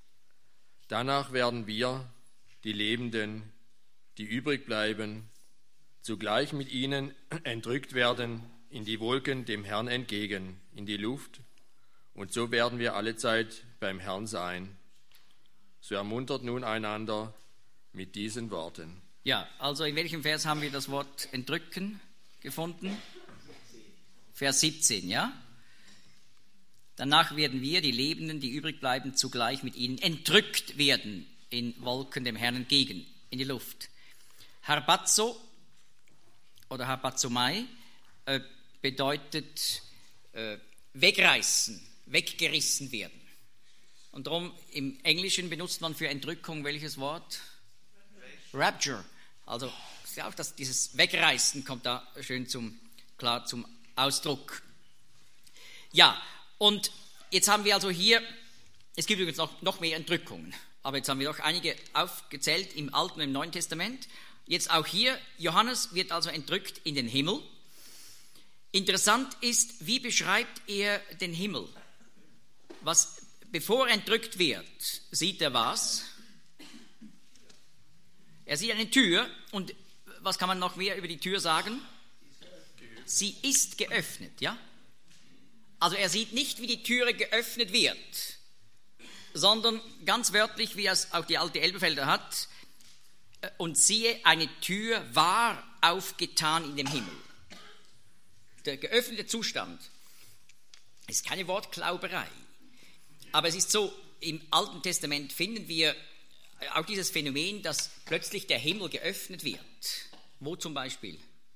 Danach werden wir, die Lebenden, die übrig bleiben, zugleich mit ihnen entrückt werden in die Wolken dem Herrn entgegen, in die Luft, und so werden wir allezeit beim Herrn sein. So ermuntert nun einander mit diesen Worten. Ja, also in welchem Vers haben wir das Wort entrücken gefunden? Vers 17, ja? Danach werden wir, die Lebenden, die übrig bleiben, zugleich mit ihnen entrückt werden in Wolken dem Herrn entgegen, in die Luft. Harpazo oder Harpazomai bedeutet wegreißen, weggerissen werden. Und darum im Englischen benutzt man für Entrückung welches Wort? Rapture. Also ja, auch dieses Wegreißen kommt da schön klar zum Ausdruck. Ja, und jetzt haben wir also hier, es gibt übrigens noch mehr Entrückungen, aber jetzt haben wir doch einige aufgezählt im Alten und im Neuen Testament. Jetzt auch hier, Johannes wird also entrückt in den Himmel. Interessant ist, wie beschreibt er den Himmel? Bevor er entrückt wird, sieht er was? Er sieht eine Tür, und was kann man noch mehr über die Tür sagen? Sie ist geöffnet, ja? Also er sieht nicht, wie die Türe geöffnet wird, sondern ganz wörtlich, wie es auch die alte Elberfelder hat, und siehe, eine Tür war aufgetan in dem Himmel. Der geöffnete Zustand ist keine Wortklauberei, aber es ist so, im Alten Testament finden wir auch dieses Phänomen, dass plötzlich der Himmel geöffnet wird. Wo zum Beispiel?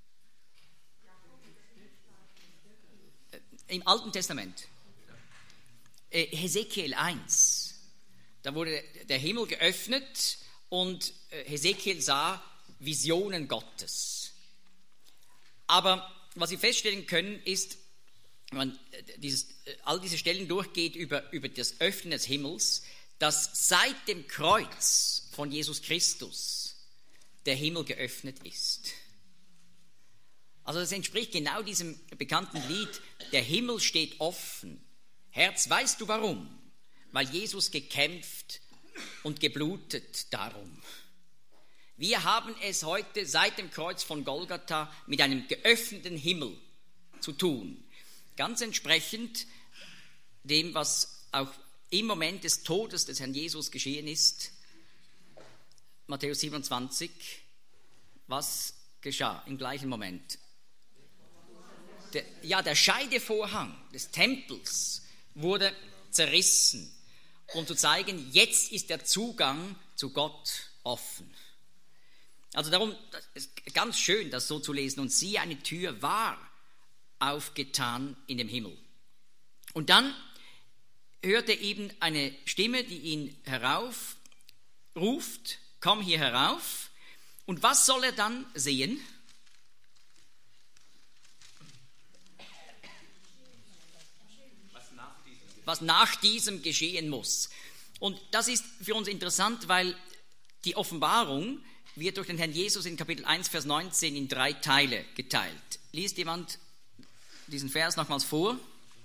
Im Alten Testament. Hesekiel 1. Da wurde der Himmel geöffnet und Hesekiel sah Visionen Gottes. Aber was Sie feststellen können, ist, wenn man all diese Stellen durchgeht über das Öffnen des Himmels, dass seit dem Kreuz von Jesus Christus der Himmel geöffnet ist. Also das entspricht genau diesem bekannten Lied, der Himmel steht offen. Herz, weißt du warum? Weil Jesus gekämpft und geblutet darum. Wir haben es heute seit dem Kreuz von Golgatha mit einem geöffneten Himmel zu tun. Ganz entsprechend dem, was auch im Moment des Todes des Herrn Jesus geschehen ist. Matthäus 27, was geschah im gleichen Moment? Der Scheidevorhang des Tempels wurde zerrissen, um zu zeigen, jetzt ist der Zugang zu Gott offen. Also darum, das ist ganz schön, das so zu lesen. Und siehe, eine Tür war aufgetan in dem Himmel. Und dann hört er eben eine Stimme, die ihn heraufruft, komm hier herauf. Und was soll er dann sehen? Was nach diesem geschehen muss. Und das ist für uns interessant, weil die Offenbarung wird durch den Herrn Jesus in Kapitel 1, Vers 19 in 3 Teile geteilt. Liest jemand diesen Vers nochmals vor?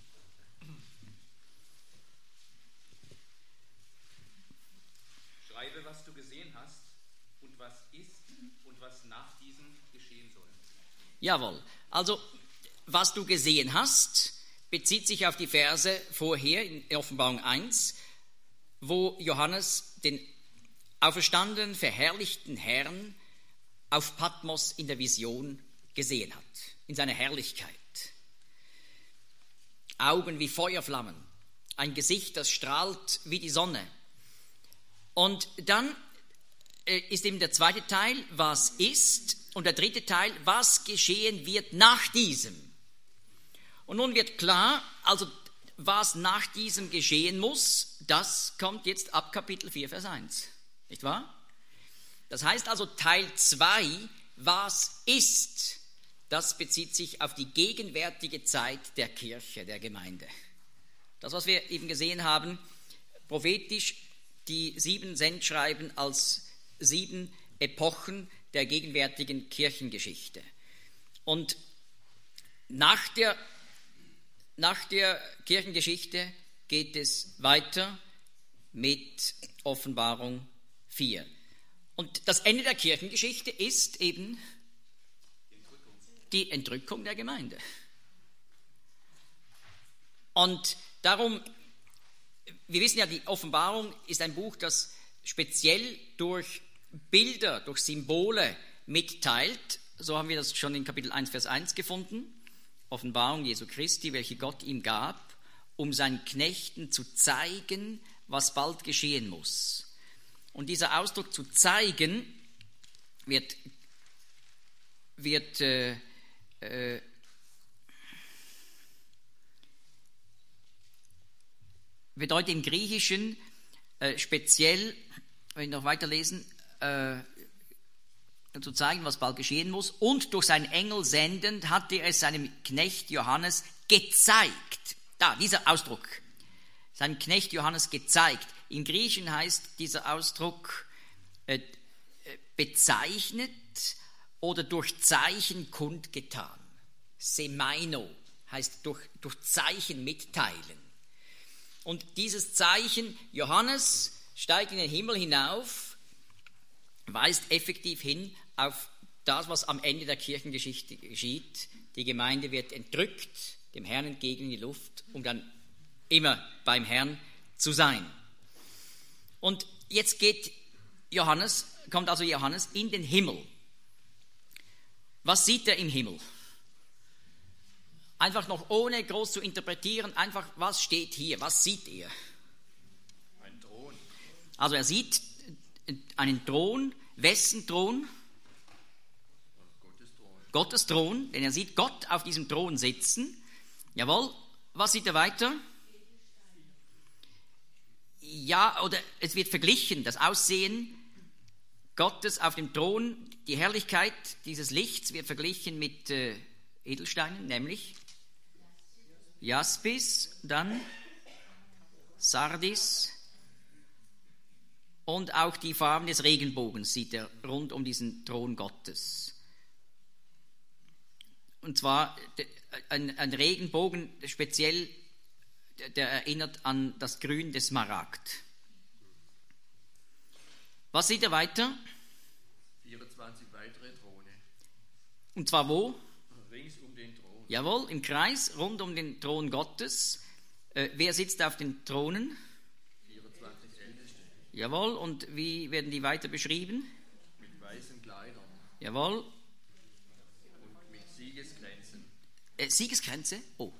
Schreibe, was du gesehen hast und was ist und was nach diesem geschehen soll. Jawohl. Also, was du gesehen hast, bezieht sich auf die Verse vorher in Offenbarung 1, wo Johannes den auferstandenen, verherrlichten Herrn auf Patmos in der Vision gesehen hat, in seiner Herrlichkeit. Augen wie Feuerflammen, ein Gesicht, das strahlt wie die Sonne. Und dann ist eben der zweite Teil, was ist, und der dritte Teil, was geschehen wird nach diesem. Und nun wird klar, also was nach diesem geschehen muss, das kommt jetzt ab Kapitel 4, Vers 1. Nicht wahr? Das heißt also Teil 2, was ist, das bezieht sich auf die gegenwärtige Zeit der Kirche, der Gemeinde. Das, was wir eben gesehen haben, prophetisch die 7 Sendschreiben als 7 Epochen der gegenwärtigen Kirchengeschichte. Und nach der Kirchengeschichte geht es weiter mit Offenbarung 4. Und das Ende der Kirchengeschichte ist eben die Entrückung der Gemeinde. Und darum, wir wissen ja, die Offenbarung ist ein Buch, das speziell durch Bilder, durch Symbole mitteilt. So haben wir das schon in Kapitel 1, Vers 1 gefunden. Offenbarung Jesu Christi, welche Gott ihm gab, um seinen Knechten zu zeigen, was bald geschehen muss. Und dieser Ausdruck zu zeigen bedeutet im Griechischen speziell, wenn wir noch weiterlesen, zu zeigen, was bald geschehen muss. Und durch seinen Engel sendend hat er es seinem Knecht Johannes gezeigt. Da, dieser Ausdruck. Seinem Knecht Johannes gezeigt. Im Griechischen heißt dieser Ausdruck bezeichnet oder durch Zeichen kundgetan. Semaino heißt durch Zeichen mitteilen. Und dieses Zeichen, Johannes steigt in den Himmel hinauf, weist effektiv hin auf das, was am Ende der Kirchengeschichte geschieht. Die Gemeinde wird entrückt, dem Herrn entgegen in die Luft, um dann immer beim Herrn zu sein. Und jetzt kommt also Johannes in den Himmel. Was sieht er im Himmel? Einfach noch ohne groß zu interpretieren, einfach, was steht hier, was sieht er? Ein Thron. Also er sieht einen Thron, wessen Thron? Gottes Thron, denn er sieht Gott auf diesem Thron sitzen. Jawohl, was sieht er weiter? Ja, oder es wird verglichen, das Aussehen Gottes auf dem Thron, die Herrlichkeit dieses Lichts wird verglichen mit Edelsteinen, nämlich Jaspis, dann Sardis und auch die Farben des Regenbogens sieht er rund um diesen Thron Gottes. Und zwar ein Regenbogen speziell, der erinnert an das Grün des Smaragd. Was sieht er weiter? 24 weitere Throne. Und zwar wo? Rings um den Thron. Jawohl, im Kreis, rund um den Thron Gottes. Wer sitzt auf den Thronen? 24 Älteste. Jawohl, und wie werden die weiter beschrieben? Mit weißen Kleidern. Jawohl. Und mit Siegeskränzen. Siegeskränze? Oh.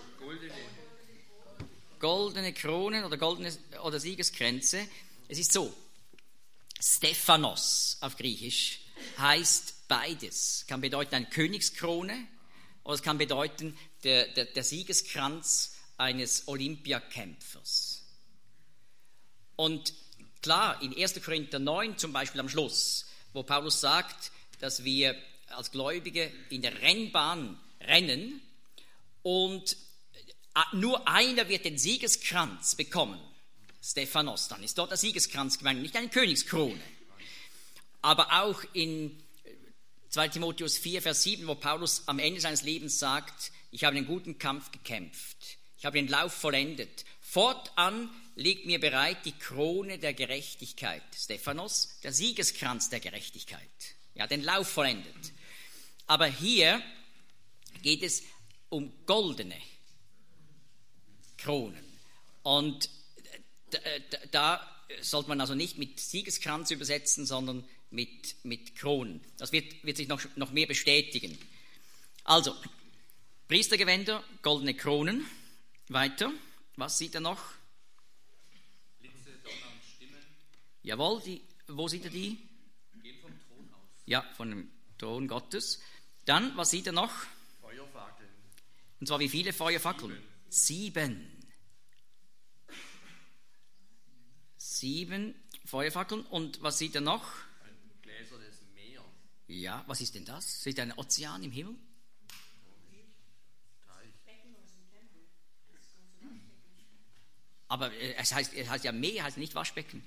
Goldene Kronen oder Siegeskränze. Es ist so, Stephanos auf Griechisch heißt beides. Kann bedeuten eine Königskrone oder es kann bedeuten der Siegeskranz eines Olympiakämpfers. Und klar, in 1. Korinther 9 zum Beispiel am Schluss, wo Paulus sagt, dass wir als Gläubige in der Rennbahn rennen und nur einer wird den Siegeskranz bekommen, Stephanos, dann ist dort der Siegeskranz gemeint, nicht eine Königskrone. aber auch in 2 Timotheus 4, Vers 7, wo Paulus am Ende seines Lebens sagt, ich habe einen guten Kampf gekämpft, ich habe den Lauf vollendet. Fortan liegt mir bereit die Krone der Gerechtigkeit, Stephanos, der Siegeskranz der Gerechtigkeit. Ja, den Lauf vollendet. Aber hier geht es um goldene Kronen. Und da sollte man also nicht mit Siegeskranz übersetzen, sondern mit Kronen. Das wird sich noch mehr bestätigen. Also, Priestergewänder, goldene Kronen. Weiter, was sieht er noch? Blitze, Donner und Stimmen. Jawohl, wo sieht er die? Gehen vom Thron aus. Ja, von dem Thron Gottes. Dann, was sieht er noch? Feuerfackeln. Und zwar wie viele Feuerfackeln? 7. 7 Feuerfackeln. Und was sieht er noch? Ein gläsernes Meer. Ja, was ist denn das? Sieht er einen Ozean im Himmel? Aber es heißt ja Meer, heißt nicht Waschbecken.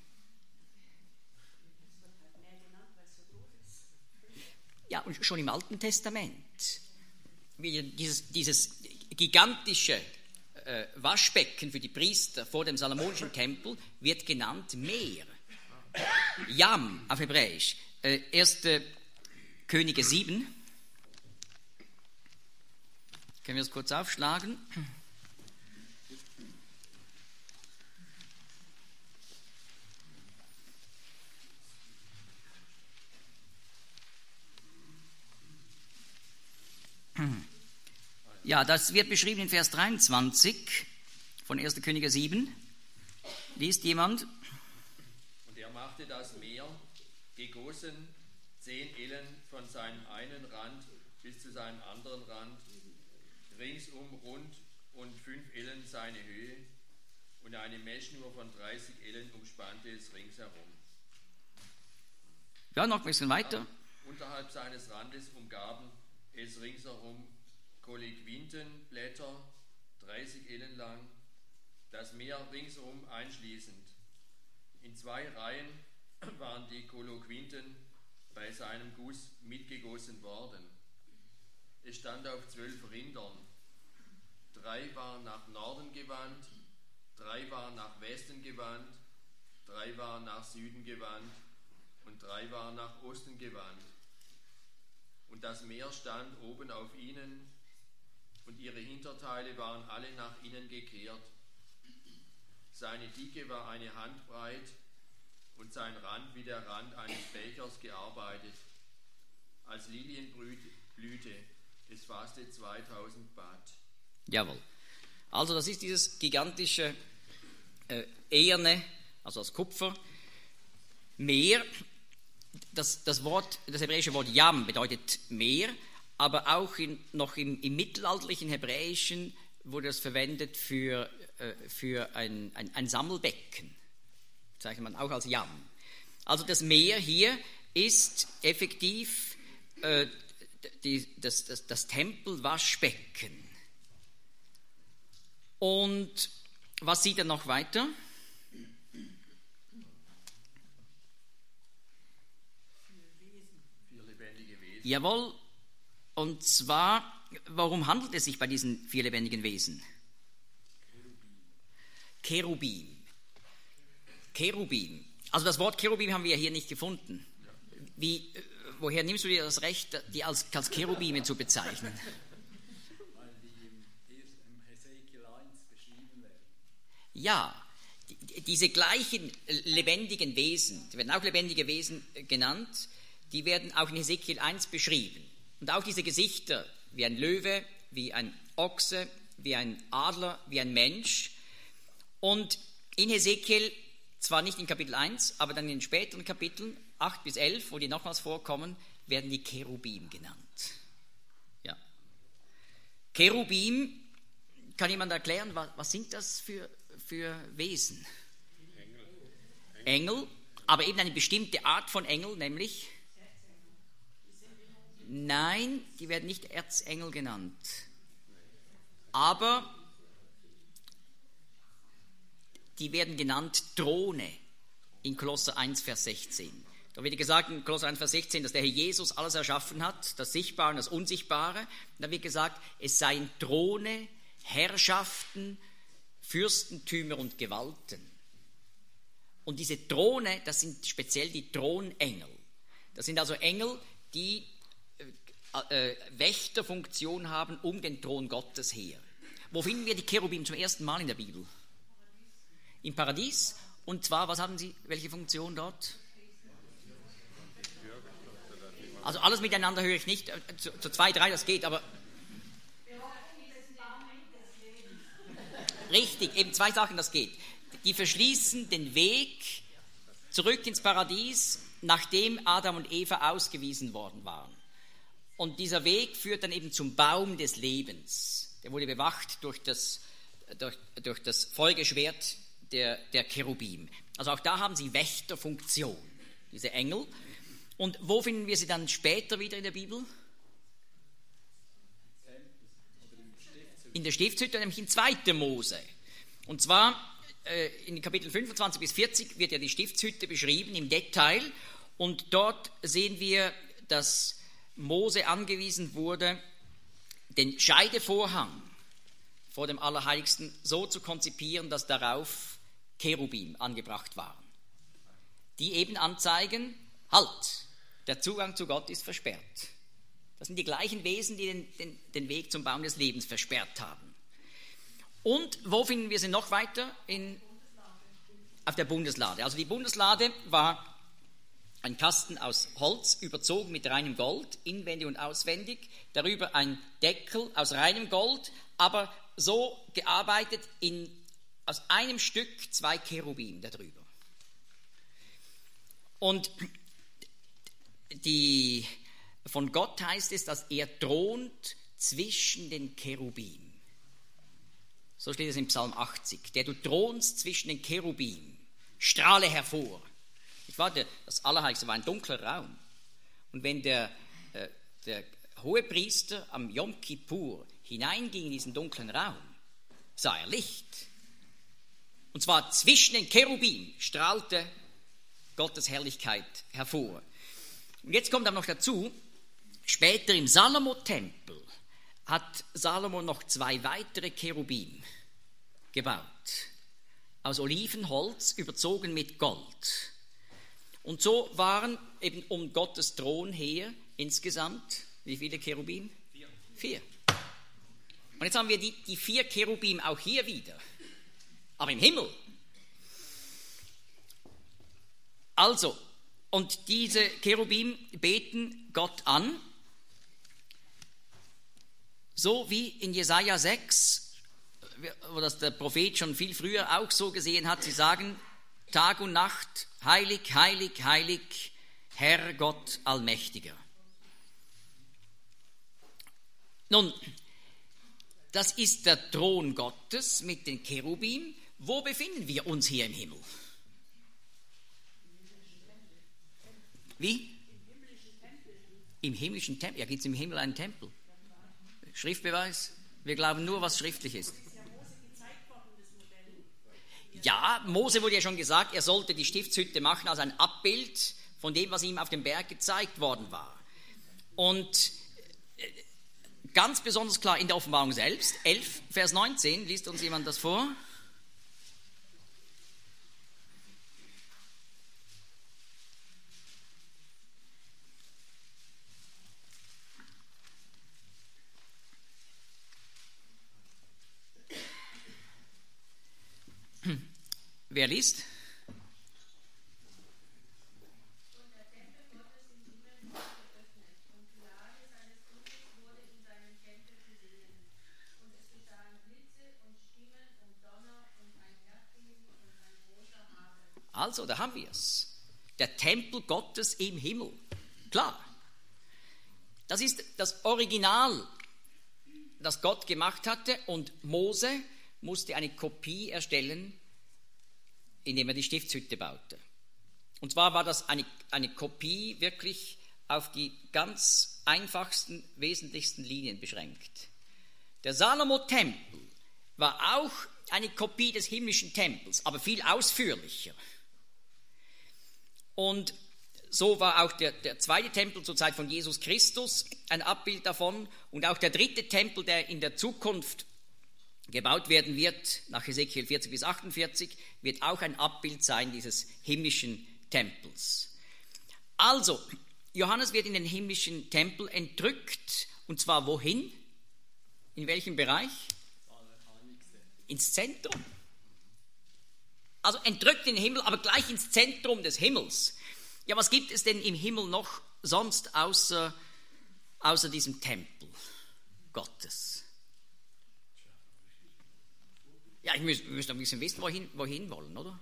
Ja, und schon im Alten Testament. Dieses gigantische Waschbecken für die Priester vor dem Salomonischen Tempel wird genannt Meer. Yam auf Hebräisch. 1. Könige 7. Können wir es kurz aufschlagen? Ja, das wird beschrieben in Vers 23 von 1. Könige 7. Liest jemand? Und er machte das Meer, gegossen 10 Ellen von seinem einen Rand bis zu seinem anderen Rand, ringsum rund und 5 Ellen seine Höhe, und eine Messschnur von 30 Ellen umspannte es ringsherum. Ja, noch ein bisschen weiter. Unterhalb seines Randes umgaben es ringsherum Kolequintenblätter, 30 Ellen lang, das Meer ringsum einschließend. In 2 Reihen waren die Koloquinten bei seinem Guss mitgegossen worden. Es stand auf 12 Rindern. 3 waren nach Norden gewandt, 3 waren nach Westen gewandt, 3 waren nach Süden gewandt und 3 waren nach Osten gewandt. Und das Meer stand oben auf ihnen, und ihre Hinterteile waren alle nach innen gekehrt. Seine Dicke war eine Hand breit und sein Rand wie der Rand eines Bechers gearbeitet. Als Lilienblüte, es fasste 2000 Bat. Jawohl. Also das ist dieses gigantische eherne, also das Kupfer, Meer. Das hebräische Wort Yam bedeutet Meer, aber auch noch im mittelalterlichen Hebräischen wurde das verwendet für ein Sammelbecken. Das zeichnet man auch als Yam. Also das Meer hier ist effektiv das Tempelwaschbecken. Und was sieht er noch weiter? Jawohl, und zwar, warum handelt es sich bei diesen 4 lebendigen Wesen? Cherubim. Cherubim. Also das Wort Cherubim haben wir hier nicht gefunden. Woher nimmst du dir das Recht, die als Cherubime zu bezeichnen? Weil die im Hesekiel 1 beschrieben werden. Ja, diese gleichen lebendigen Wesen, die werden auch lebendige Wesen genannt, die werden auch in Hesekiel 1 beschrieben. Und auch diese Gesichter, wie ein Löwe, wie ein Ochse, wie ein Adler, wie ein Mensch. Und in Hesekiel, zwar nicht in Kapitel 1, aber dann in den späteren Kapiteln, 8 bis 11, wo die nochmals vorkommen, werden die Cherubim genannt. Ja. Cherubim, kann jemand erklären, was sind das für Wesen? Engel, aber eben eine bestimmte Art von Engel, nämlich... Nein, die werden nicht Erzengel genannt. Aber die werden genannt Throne in Kolosser 1, Vers 16. Da wird gesagt in Kolosser 1, Vers 16, dass der Herr Jesus alles erschaffen hat, das Sichtbare und das Unsichtbare. Und da wird gesagt, es seien Throne, Herrschaften, Fürstentümer und Gewalten. Und diese Throne, das sind speziell die Thronengel. Das sind also Engel, die Wächterfunktion haben um den Thron Gottes her. Wo finden wir die Cherubim zum ersten Mal in der Bibel? Im Paradies. Und zwar, was haben sie, welche Funktion dort? Also alles miteinander höre ich nicht. Zu 2, 3, das geht, aber... Richtig, eben 2 Sachen, das geht. Die verschließen den Weg zurück ins Paradies, nachdem Adam und Eva ausgewiesen worden waren. Und dieser Weg führt dann eben zum Baum des Lebens. Der wurde bewacht durch das Feuerschwert der Cherubim. Also auch da haben sie Wächterfunktion, diese Engel. Und wo finden wir sie dann später wieder in der Bibel? In der Stiftshütte, nämlich in 2. Mose. Und zwar in Kapitel 25 bis 40 wird ja die Stiftshütte beschrieben im Detail. Und dort sehen wir, dass Mose angewiesen wurde, den Scheidevorhang vor dem Allerheiligsten so zu konzipieren, dass darauf Cherubim angebracht waren, die eben anzeigen, halt, der Zugang zu Gott ist versperrt. Das sind die gleichen Wesen, die den Weg zum Baum des Lebens versperrt haben. Und wo finden wir sie noch weiter? Auf der Bundeslade. Also die Bundeslade war ein Kasten aus Holz, überzogen mit reinem Gold, inwendig und auswendig, darüber ein Deckel aus reinem Gold, aber so gearbeitet aus einem Stück 2 Cherubim darüber. Und von Gott heißt es, dass er thront zwischen den Cherubim. So steht es im Psalm 80. Der du thronst zwischen den Cherubim, strahle hervor. Das Allerheiligste war ein dunkler Raum. Und wenn der Hohepriester am Yom Kippur hineinging in diesen dunklen Raum, sah er Licht. Und zwar zwischen den Cherubim strahlte Gottes Herrlichkeit hervor. Und jetzt kommt aber noch dazu, später im Salomo-Tempel hat Salomo noch 2 weitere Cherubim gebaut. Aus Olivenholz, überzogen mit Gold. Und so waren eben um Gottes Thron her insgesamt, wie viele Cherubim? 4. Und jetzt haben wir die 4 Cherubim auch hier wieder, aber im Himmel. Also, und diese Cherubim beten Gott an, so wie in Jesaja 6, wo das der Prophet schon viel früher auch so gesehen hat. Sie sagen Tag und Nacht, heilig, heilig, heilig, Herr Gott Allmächtiger. Nun, das ist der Thron Gottes mit den Cherubim. Wo befinden wir uns hier im Himmel? Wie? Im himmlischen Tempel. Ja, gibt es im Himmel einen Tempel? Schriftbeweis? Wir glauben nur, was schriftlich ist. Ja, Mose wurde ja schon gesagt, er sollte die Stiftshütte machen als ein Abbild von dem, was ihm auf dem Berg gezeigt worden war. Und ganz besonders klar in der Offenbarung selbst, 11, Vers 19, liest uns jemand das vor? Wer liest? Und der Tempel Gottes im Himmel wurde geöffnet, und die Lade seines Thrones wurde in seinem Tempel gesehen. Und es geschahen Blitze und Stimmen und Donner und ein Erdbeben und ein großer Hagel. Also, da haben wir es. Der Tempel Gottes im Himmel. Klar. Das ist das Original, das Gott gemacht hatte, und Mose musste eine Kopie erstellen, indem er die Stiftshütte baute. Und zwar war das eine Kopie wirklich auf die ganz einfachsten, wesentlichsten Linien beschränkt. Der Salomo-Tempel war auch eine Kopie des himmlischen Tempels, aber viel ausführlicher. Und so war auch der zweite Tempel zur Zeit von Jesus Christus ein Abbild davon. Und auch der dritte Tempel, der in der Zukunft gebaut werden wird, nach Hesekiel 40 bis 48, wird auch ein Abbild sein dieses himmlischen Tempels. Also, Johannes wird in den himmlischen Tempel entrückt, und zwar wohin? In welchem Bereich? Ins Zentrum. Also entrückt in den Himmel, aber gleich ins Zentrum des Himmels. Ja, was gibt es denn im Himmel noch sonst außer diesem Tempel Gottes? Ja, ich müsste ein bisschen wissen, wohin wollen, oder?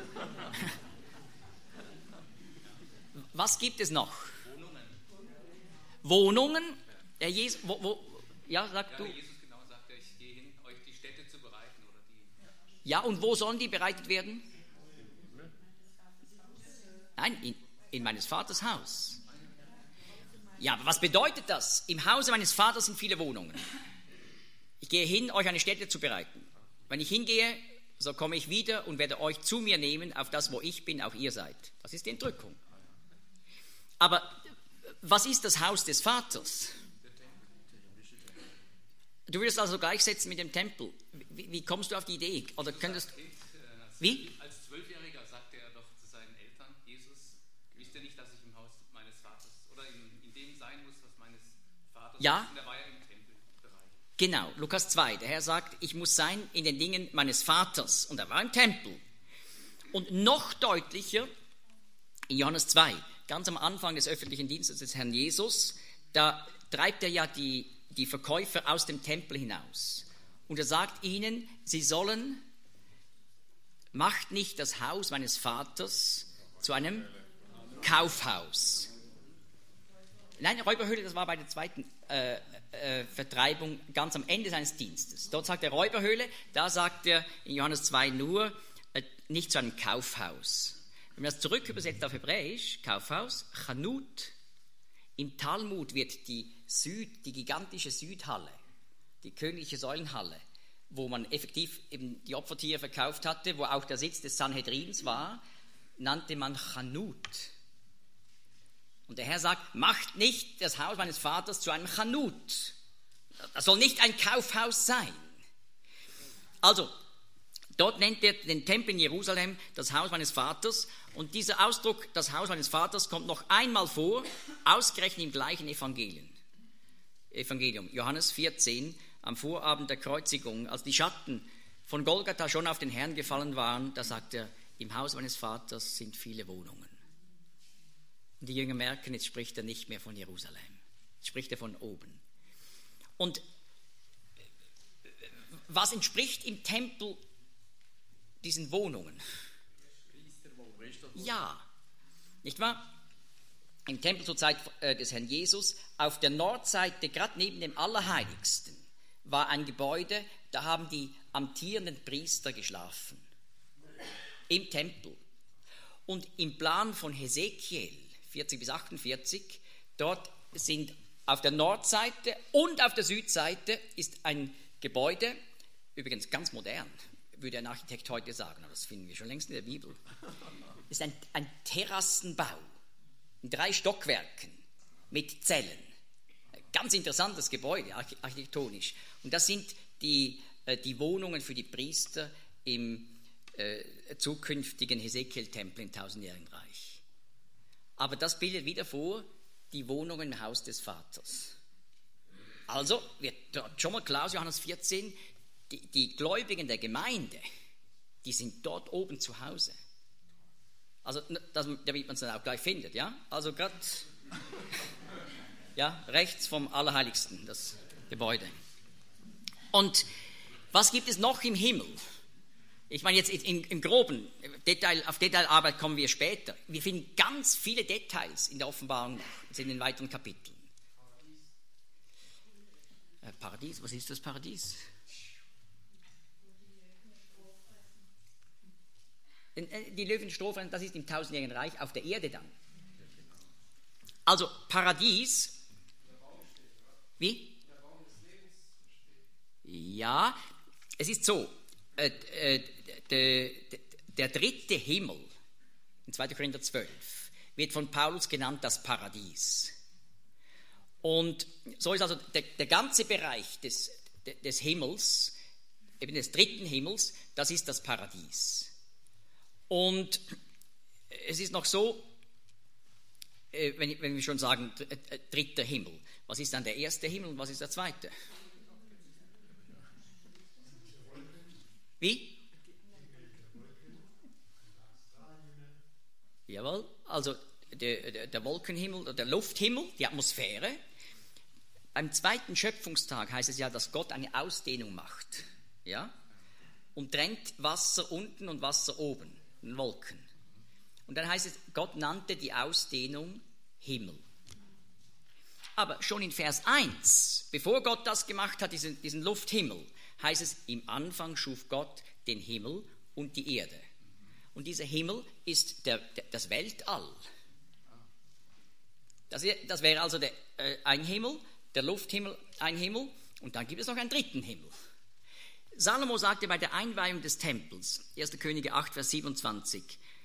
Was gibt es noch? Wohnungen? Ja, Jesus, ja, sag du. Jesus genau sagt, ich gehe hin, euch die Städte zu bereiten. Oder die. Ja, und wo sollen die bereitet werden? Nein, in meines Vaters Haus. Ja, aber was bedeutet das? Im Hause meines Vaters sind viele Wohnungen. Ich gehe hin, euch eine Stätte zu bereiten. Wenn ich hingehe, so komme ich wieder und werde euch zu mir nehmen, auf das, wo ich bin, auch ihr seid. Das ist die Entrückung. Aber was ist das Haus des Vaters? Du würdest also gleichsetzen mit dem Tempel. Wie kommst du auf die Idee? Oder könntest wie? Als 12-Jähriger sagte er doch zu seinen Eltern, Jesus, wisst ihr nicht, dass ich im Haus meines Vaters oder in dem sein muss, was meines Vaters ja. ist? Und er war ja im Tempelbereich. Genau, Lukas 2. Der Herr sagt, ich muss sein in den Dingen meines Vaters. Und er war im Tempel. Und noch deutlicher in Johannes 2, ganz am Anfang des öffentlichen Dienstes des Herrn Jesus, da treibt er ja die Verkäufer aus dem Tempel hinaus. Und er sagt ihnen, sie sollen, macht nicht das Haus meines Vaters zu einem Kaufhaus. Nein, Räuberhöhle, das war bei der zweiten Vertreibung ganz am Ende seines Dienstes. Dort sagt er Räuberhöhle, da sagt er in Johannes 2 nur, nicht zu einem Kaufhaus. Wenn man das zurück übersetzt auf Hebräisch, Kaufhaus, Chanut, im Talmud wird die gigantische Südhalle, die königliche Säulenhalle, wo man effektiv eben die Opfertiere verkauft hatte, wo auch der Sitz des Sanhedrins war, nannte man Chanut. Und der Herr sagt, macht nicht das Haus meines Vaters zu einem Chanut. Das soll nicht ein Kaufhaus sein. Also, dort nennt er den Tempel in Jerusalem das Haus meines Vaters. Und dieser Ausdruck, das Haus meines Vaters, kommt noch einmal vor, ausgerechnet im gleichen Evangelium. Johannes 14, am Vorabend der Kreuzigung, als die Schatten von Golgatha schon auf den Herrn gefallen waren, da sagt er, im Haus meines Vaters sind viele Wohnungen. Und die Jünger merken, jetzt spricht er nicht mehr von Jerusalem, jetzt spricht er von oben. Und was entspricht im Tempel diesen Wohnungen? Ja, nicht wahr? Im Tempel zur Zeit des Herrn Jesus, auf der Nordseite, gerade neben dem Allerheiligsten, war ein Gebäude, da haben die amtierenden Priester geschlafen. Im Tempel. Und im Plan von Hesekiel 40 bis 48, dort sind auf der Nordseite und auf der Südseite ist ein Gebäude, übrigens ganz modern, würde ein Architekt heute sagen, aber das finden wir schon längst in der Bibel. Es ist ein Terrassenbau in 3 Stockwerken mit Zellen. Ganz interessantes Gebäude, architektonisch. Und das sind die Wohnungen für die Priester im zukünftigen Hesekiel-Tempel im 1000-jährigen Reich. Aber das bildet wieder vor die Wohnungen im Haus des Vaters. Also wird dort schon mal klar aus Johannes 14, die Gläubigen der Gemeinde, die sind dort oben zu Hause. Also, damit man es dann auch gleich findet, ja? Also gerade ja, rechts vom Allerheiligsten, das Gebäude. Und was gibt es noch im Himmel? Ich meine jetzt im Groben, auf Detailarbeit kommen wir später. Wir finden ganz viele Details in der Offenbarung noch, also in den weiteren Kapiteln. Paradies, was ist das Paradies? Die Löwenstrophen, das ist im 1000-jährigen Reich auf der Erde dann. Also Paradies, wie? Ja, es ist so, der dritte Himmel, in 2. Korinther 12, wird von Paulus genannt das Paradies. Und so ist also der ganze Bereich des Himmels, eben des dritten Himmels, das ist das Paradies. Und es ist noch so, wenn wir schon sagen, dritter Himmel, was ist dann der erste Himmel und was ist der zweite? Wie? Jawohl, also der Wolkenhimmel, der Lufthimmel, die Atmosphäre. Beim zweiten Schöpfungstag heißt es ja, dass Gott eine Ausdehnung macht, ja, und trennt Wasser unten und Wasser oben, in Wolken. Und dann heißt es, Gott nannte die Ausdehnung Himmel. Aber schon in Vers 1, bevor Gott das gemacht hat, diesen Lufthimmel, heißt es, im Anfang schuf Gott den Himmel und die Erde. Und dieser Himmel ist das Weltall. Das wäre also ein Himmel, der Lufthimmel ein Himmel, und dann gibt es noch einen dritten Himmel. Salomo sagte bei der Einweihung des Tempels, 1. Könige 8, Vers 27,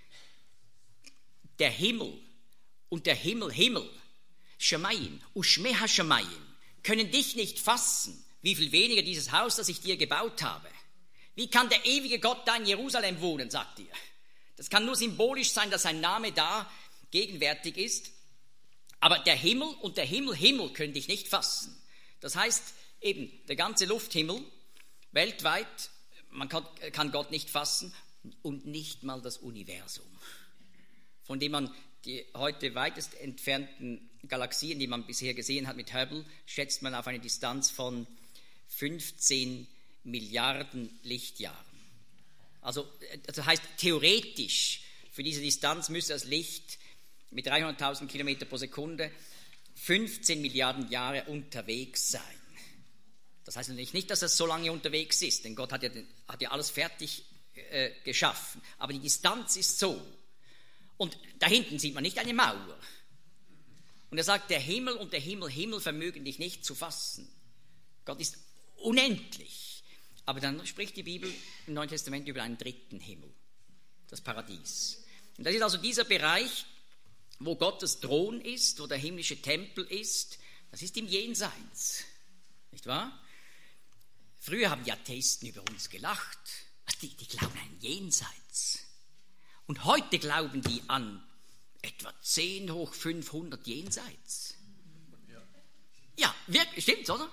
der Himmel und der Himmel, Shamayim, Ushmeha Shamayim, können dich nicht fassen, wie viel weniger dieses Haus, das ich dir gebaut habe. Wie kann der ewige Gott da in Jerusalem wohnen, sagt ihr? Das kann nur symbolisch sein, dass sein Name da gegenwärtig ist. Aber der Himmel und der Himmel können dich nicht fassen. Das heißt eben, der ganze Lufthimmel, weltweit, man kann Gott nicht fassen und nicht mal das Universum, von dem man die heute weitest entfernten Galaxien, die man bisher gesehen hat mit Hubble, schätzt man auf eine Distanz von 15 Milliarden Lichtjahren. Also das heißt, theoretisch für diese Distanz müsste das Licht mit 300.000 Kilometer pro Sekunde 15 Milliarden Jahre unterwegs sein. Das heißt natürlich nicht, dass es so lange unterwegs ist, denn Gott hat ja alles fertig geschaffen. Aber die Distanz ist so. Und da hinten sieht man nicht eine Mauer. Und er sagt, der Himmel und der Himmel vermögen dich nicht zu fassen. Gott ist unendlich. Aber dann spricht die Bibel im Neuen Testament über einen dritten Himmel, das Paradies. Und das ist also dieser Bereich, wo Gottes Thron ist, wo der himmlische Tempel ist. Das ist im Jenseits, nicht wahr? Früher haben die Atheisten über uns gelacht. Die glauben an ein Jenseits. Und heute glauben die an etwa 10 hoch 500 Jenseits. Ja, wirklich, stimmt's, oder?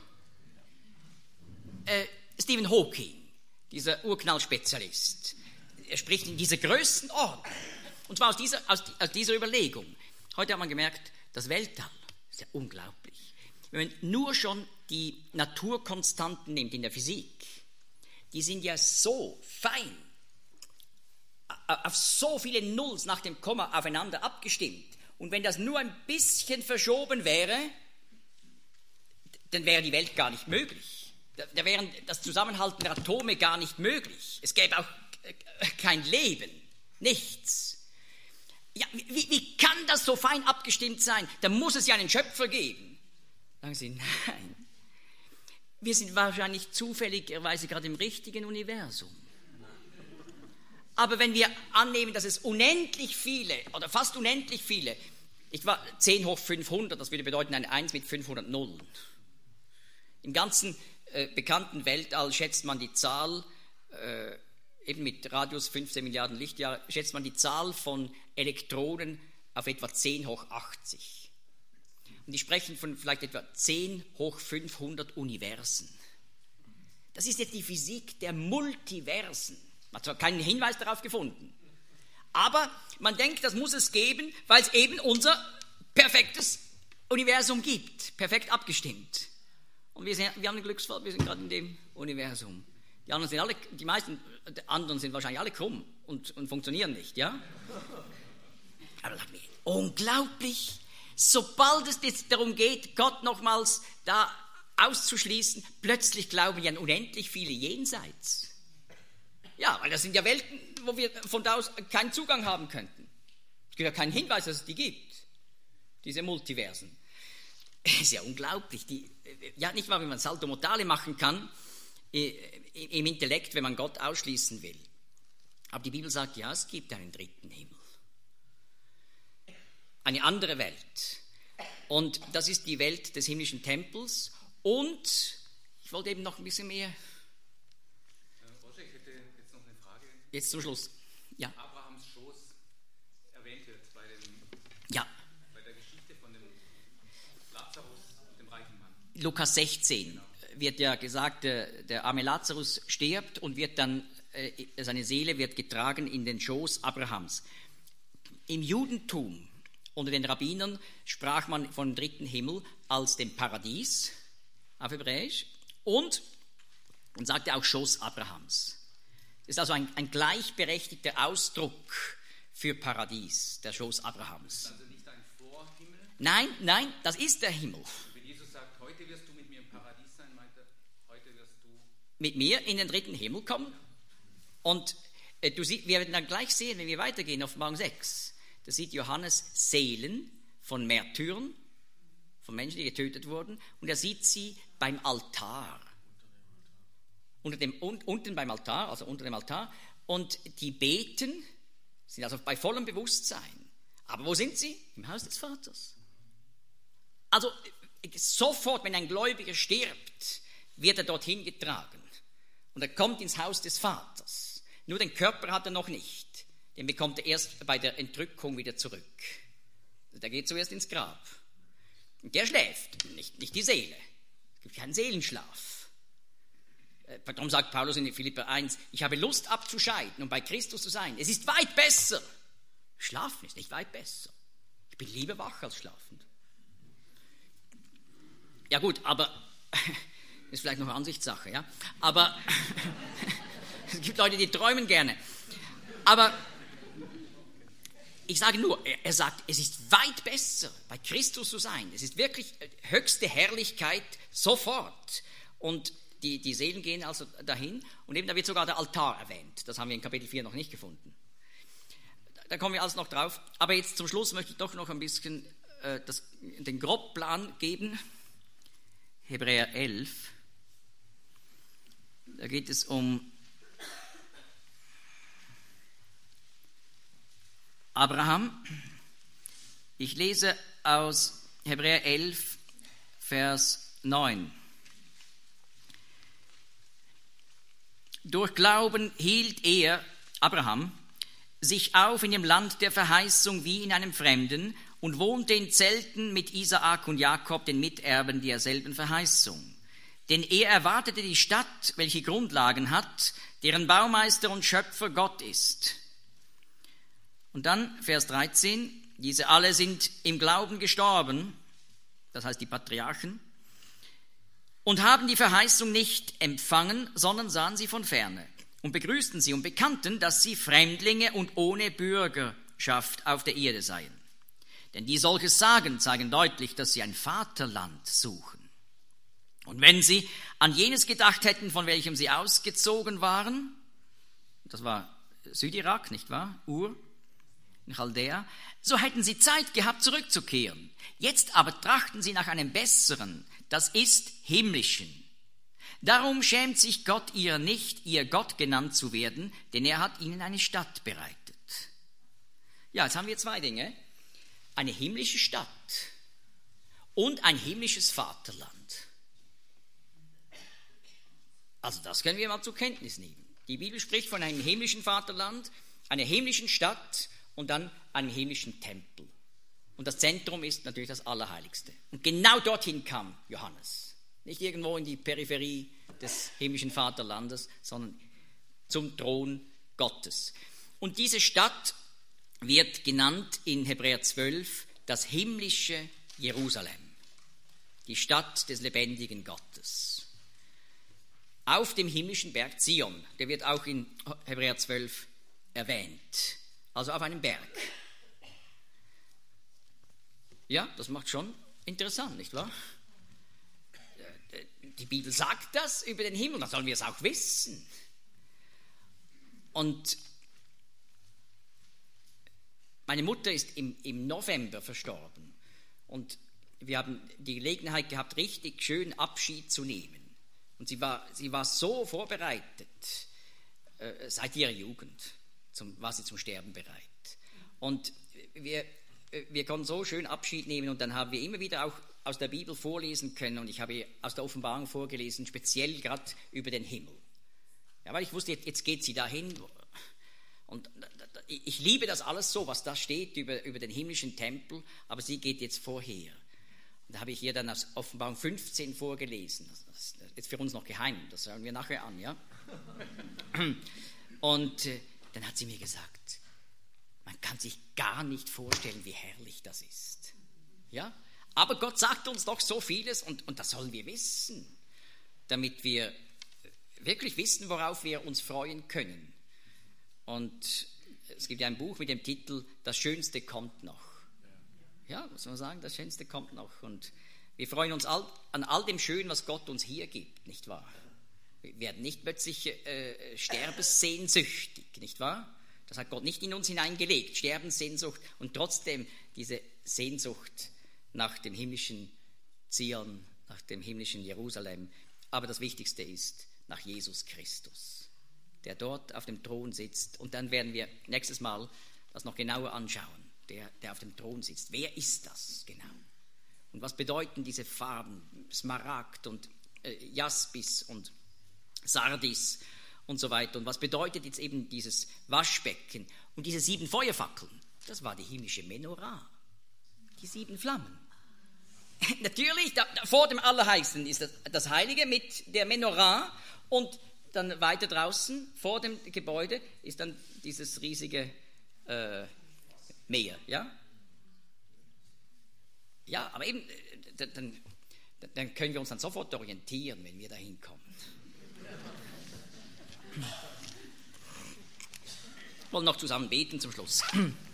Stephen Hawking, dieser Urknallspezialist, er spricht in dieser Größenordnung. Und zwar aus dieser Überlegung. Heute hat man gemerkt, das Weltall ist ja unglaublich. Wenn man nur schon die Naturkonstanten nimmt in der Physik, die sind ja so fein, auf so viele Nulls nach dem Komma aufeinander abgestimmt. Und wenn das nur ein bisschen verschoben wäre, dann wäre die Welt gar nicht möglich. Da wären das Zusammenhalten der Atome gar nicht möglich. Es gäbe auch kein Leben, nichts. Ja, wie kann das so fein abgestimmt sein? Da muss es ja einen Schöpfer geben. Sagen Sie, nein. Wir sind wahrscheinlich zufälligerweise gerade im richtigen Universum. Aber wenn wir annehmen, dass es unendlich viele oder fast unendlich viele, ich war 10 hoch 500, das würde bedeuten eine 1 mit 500 Nullen. Im ganzen bekannten Weltall schätzt man die Zahl, eben mit Radius 15 Milliarden Lichtjahre, schätzt man die Zahl von Elektronen auf etwa 10 hoch 80. Und die sprechen von vielleicht etwa 10 hoch 500 Universen. Das ist jetzt die Physik der Multiversen. Man hat zwar keinen Hinweis darauf gefunden, aber man denkt, das muss es geben, weil es eben unser perfektes Universum gibt, perfekt abgestimmt. Und wir haben einen Glücksfall, wir sind gerade in dem Universum. Die anderen sind die meisten anderen sind wahrscheinlich alle krumm und funktionieren nicht, ja? Aber unglaublich, sobald es jetzt darum geht, Gott nochmals da auszuschließen, plötzlich glauben ja unendlich viele Jenseits. Ja, weil das sind ja Welten, wo wir von da aus keinen Zugang haben könnten. Es gibt ja keinen Hinweis, dass es die gibt, diese Multiversen. Es ist ja unglaublich. Ja, nicht wahr, wie man Salto Mortale machen kann im Intellekt, wenn man Gott ausschließen will. Aber die Bibel sagt, ja, es gibt einen dritten Himmel. eine andere Welt. Und das ist die Welt des himmlischen Tempels. Und ich wollte eben noch ein bisschen mehr. Roger, ich hätte jetzt noch eine Frage. Jetzt zum Schluss. Ja. Abrahams Schoß erwähnt wird bei der Geschichte von dem Lazarus, dem reichen Mann. Lukas 16 wird ja gesagt, der arme Lazarus stirbt und wird dann, seine Seele wird getragen in den Schoß Abrahams. Im Judentum unter den Rabbinern sprach man vom dritten Himmel als dem Paradies auf Hebräisch und sagte auch Schoß Abrahams. Das ist also ein gleichberechtigter Ausdruck für Paradies, der Schoß Abrahams. Das ist also nicht ein Vorhimmel? Nein, das ist der Himmel. Wenn Jesus sagt, heute wirst du mit mir im Paradies sein, meint er, heute wirst du mit mir in den dritten Himmel kommen. Und wir werden dann gleich sehen, wenn wir weitergehen auf Offenbarung 6, da sieht Johannes Seelen von Märtyrern, von Menschen, die getötet wurden, und er sieht sie beim Altar. Unten beim Altar, also unter dem Altar, und die beten, sind also bei vollem Bewusstsein. Aber wo sind sie? Im Haus des Vaters. Also sofort, wenn ein Gläubiger stirbt, wird er dorthin getragen. Und er kommt ins Haus des Vaters. Nur den Körper hat er noch nicht. Den bekommt er erst bei der Entrückung wieder zurück. Der geht zuerst ins Grab. Und der schläft, nicht die Seele. Es gibt keinen Seelenschlaf. Darum sagt Paulus in Philipper 1, ich habe Lust abzuscheiden und bei Christus zu sein. Es ist weit besser. Schlafen ist nicht weit besser. Ich bin lieber wach als schlafend. Ja gut, aber ist vielleicht noch eine Ansichtssache, ja. Aber es gibt Leute, die träumen gerne. Aber ich sage nur, er sagt, es ist weit besser, bei Christus zu sein. Es ist wirklich höchste Herrlichkeit sofort. Und die Seelen gehen also dahin. Und eben da wird sogar der Altar erwähnt. Das haben wir in Kapitel 4 noch nicht gefunden. Da kommen wir alles noch drauf. Aber jetzt zum Schluss möchte ich doch noch ein bisschen den Grobplan geben. Hebräer 11. Da geht es um Abraham. Ich lese aus Hebräer 11, Vers 9. Durch Glauben hielt er, Abraham, sich auf in dem Land der Verheißung wie in einem Fremden und wohnte in Zelten mit Isaak und Jakob, den Miterben derselben Verheißung. Denn er erwartete die Stadt, welche Grundlagen hat, deren Baumeister und Schöpfer Gott ist. Und dann Vers 13, diese alle sind im Glauben gestorben, das heißt die Patriarchen, und haben die Verheißung nicht empfangen, sondern sahen sie von ferne und begrüßten sie und bekannten, dass sie Fremdlinge und ohne Bürgerschaft auf der Erde seien. Denn die solches sagen, zeigen deutlich, dass sie ein Vaterland suchen. Und wenn sie an jenes gedacht hätten, von welchem sie ausgezogen waren, das war Südirak, nicht wahr? Ur, in Chaldea, so hätten sie Zeit gehabt, zurückzukehren. Jetzt aber trachten sie nach einem besseren, das ist himmlischen. Darum schämt sich Gott ihrer nicht, ihr Gott genannt zu werden, denn er hat ihnen eine Stadt bereitet. Ja, jetzt haben wir zwei Dinge. Eine himmlische Stadt und ein himmlisches Vaterland. Also das können wir mal zur Kenntnis nehmen. Die Bibel spricht von einem himmlischen Vaterland, einer himmlischen Stadt und dann einem himmlischen Tempel. Und das Zentrum ist natürlich das Allerheiligste. Und genau dorthin kam Johannes. Nicht irgendwo in die Peripherie des himmlischen Vaterlandes, sondern zum Thron Gottes. Und diese Stadt wird genannt in Hebräer 12 das himmlische Jerusalem. Die Stadt des lebendigen Gottes. Auf dem himmlischen Berg Zion, der wird auch in Hebräer 12 erwähnt. Also auf einem Berg. Ja, das macht schon interessant, nicht wahr? Die Bibel sagt das über den Himmel, dann sollen wir es auch wissen. Und meine Mutter ist im November verstorben. Und wir haben die Gelegenheit gehabt, richtig schön Abschied zu nehmen. Und sie war so vorbereitet, seit ihrer Jugend war sie zum Sterben bereit. Und wir wir konnten so schön Abschied nehmen und dann haben wir immer wieder auch aus der Bibel vorlesen können und ich habe aus der Offenbarung vorgelesen, speziell gerade über den Himmel. Ja, weil ich wusste, jetzt geht sie dahin und ich liebe das alles so, was da steht über den himmlischen Tempel, aber sie geht jetzt vorher. Und da habe ich ihr dann aus Offenbarung 15 vorgelesen. Das ist jetzt für uns noch geheim, das schauen wir nachher an, ja. Und dann hat sie mir gesagt, man kann sich gar nicht vorstellen, wie herrlich das ist. Ja? Aber Gott sagt uns doch so vieles und das sollen wir wissen, damit wir wirklich wissen, worauf wir uns freuen können. Und es gibt ja ein Buch mit dem Titel Das Schönste kommt noch. Ja, muss man sagen, das Schönste kommt noch. Und wir freuen uns an all dem Schönen, was Gott uns hier gibt, nicht wahr? Wir werden nicht plötzlich sterbenssehnsüchtig, nicht wahr? Das hat Gott nicht in uns hineingelegt, Sterbenssehnsucht und trotzdem diese Sehnsucht nach dem himmlischen Zion, nach dem himmlischen Jerusalem. Aber das Wichtigste ist nach Jesus Christus, der dort auf dem Thron sitzt. Und dann werden wir nächstes Mal das noch genauer anschauen, der auf dem Thron sitzt. Wer ist das genau? Und was bedeuten diese Farben, Smaragd und Jaspis und Sardis und so weiter. Und was bedeutet jetzt eben dieses Waschbecken und diese 7 Feuerfackeln? Das war die himmlische Menorah, die 7 Flammen. Natürlich, vor dem Allerheiligsten ist das Heilige mit der Menorah und dann weiter draußen vor dem Gebäude ist dann dieses riesige Meer. Ja? Ja, aber eben, dann können wir uns dann sofort orientieren, wenn wir da hinkommen. Wir wollen noch zusammen beten zum Schluss.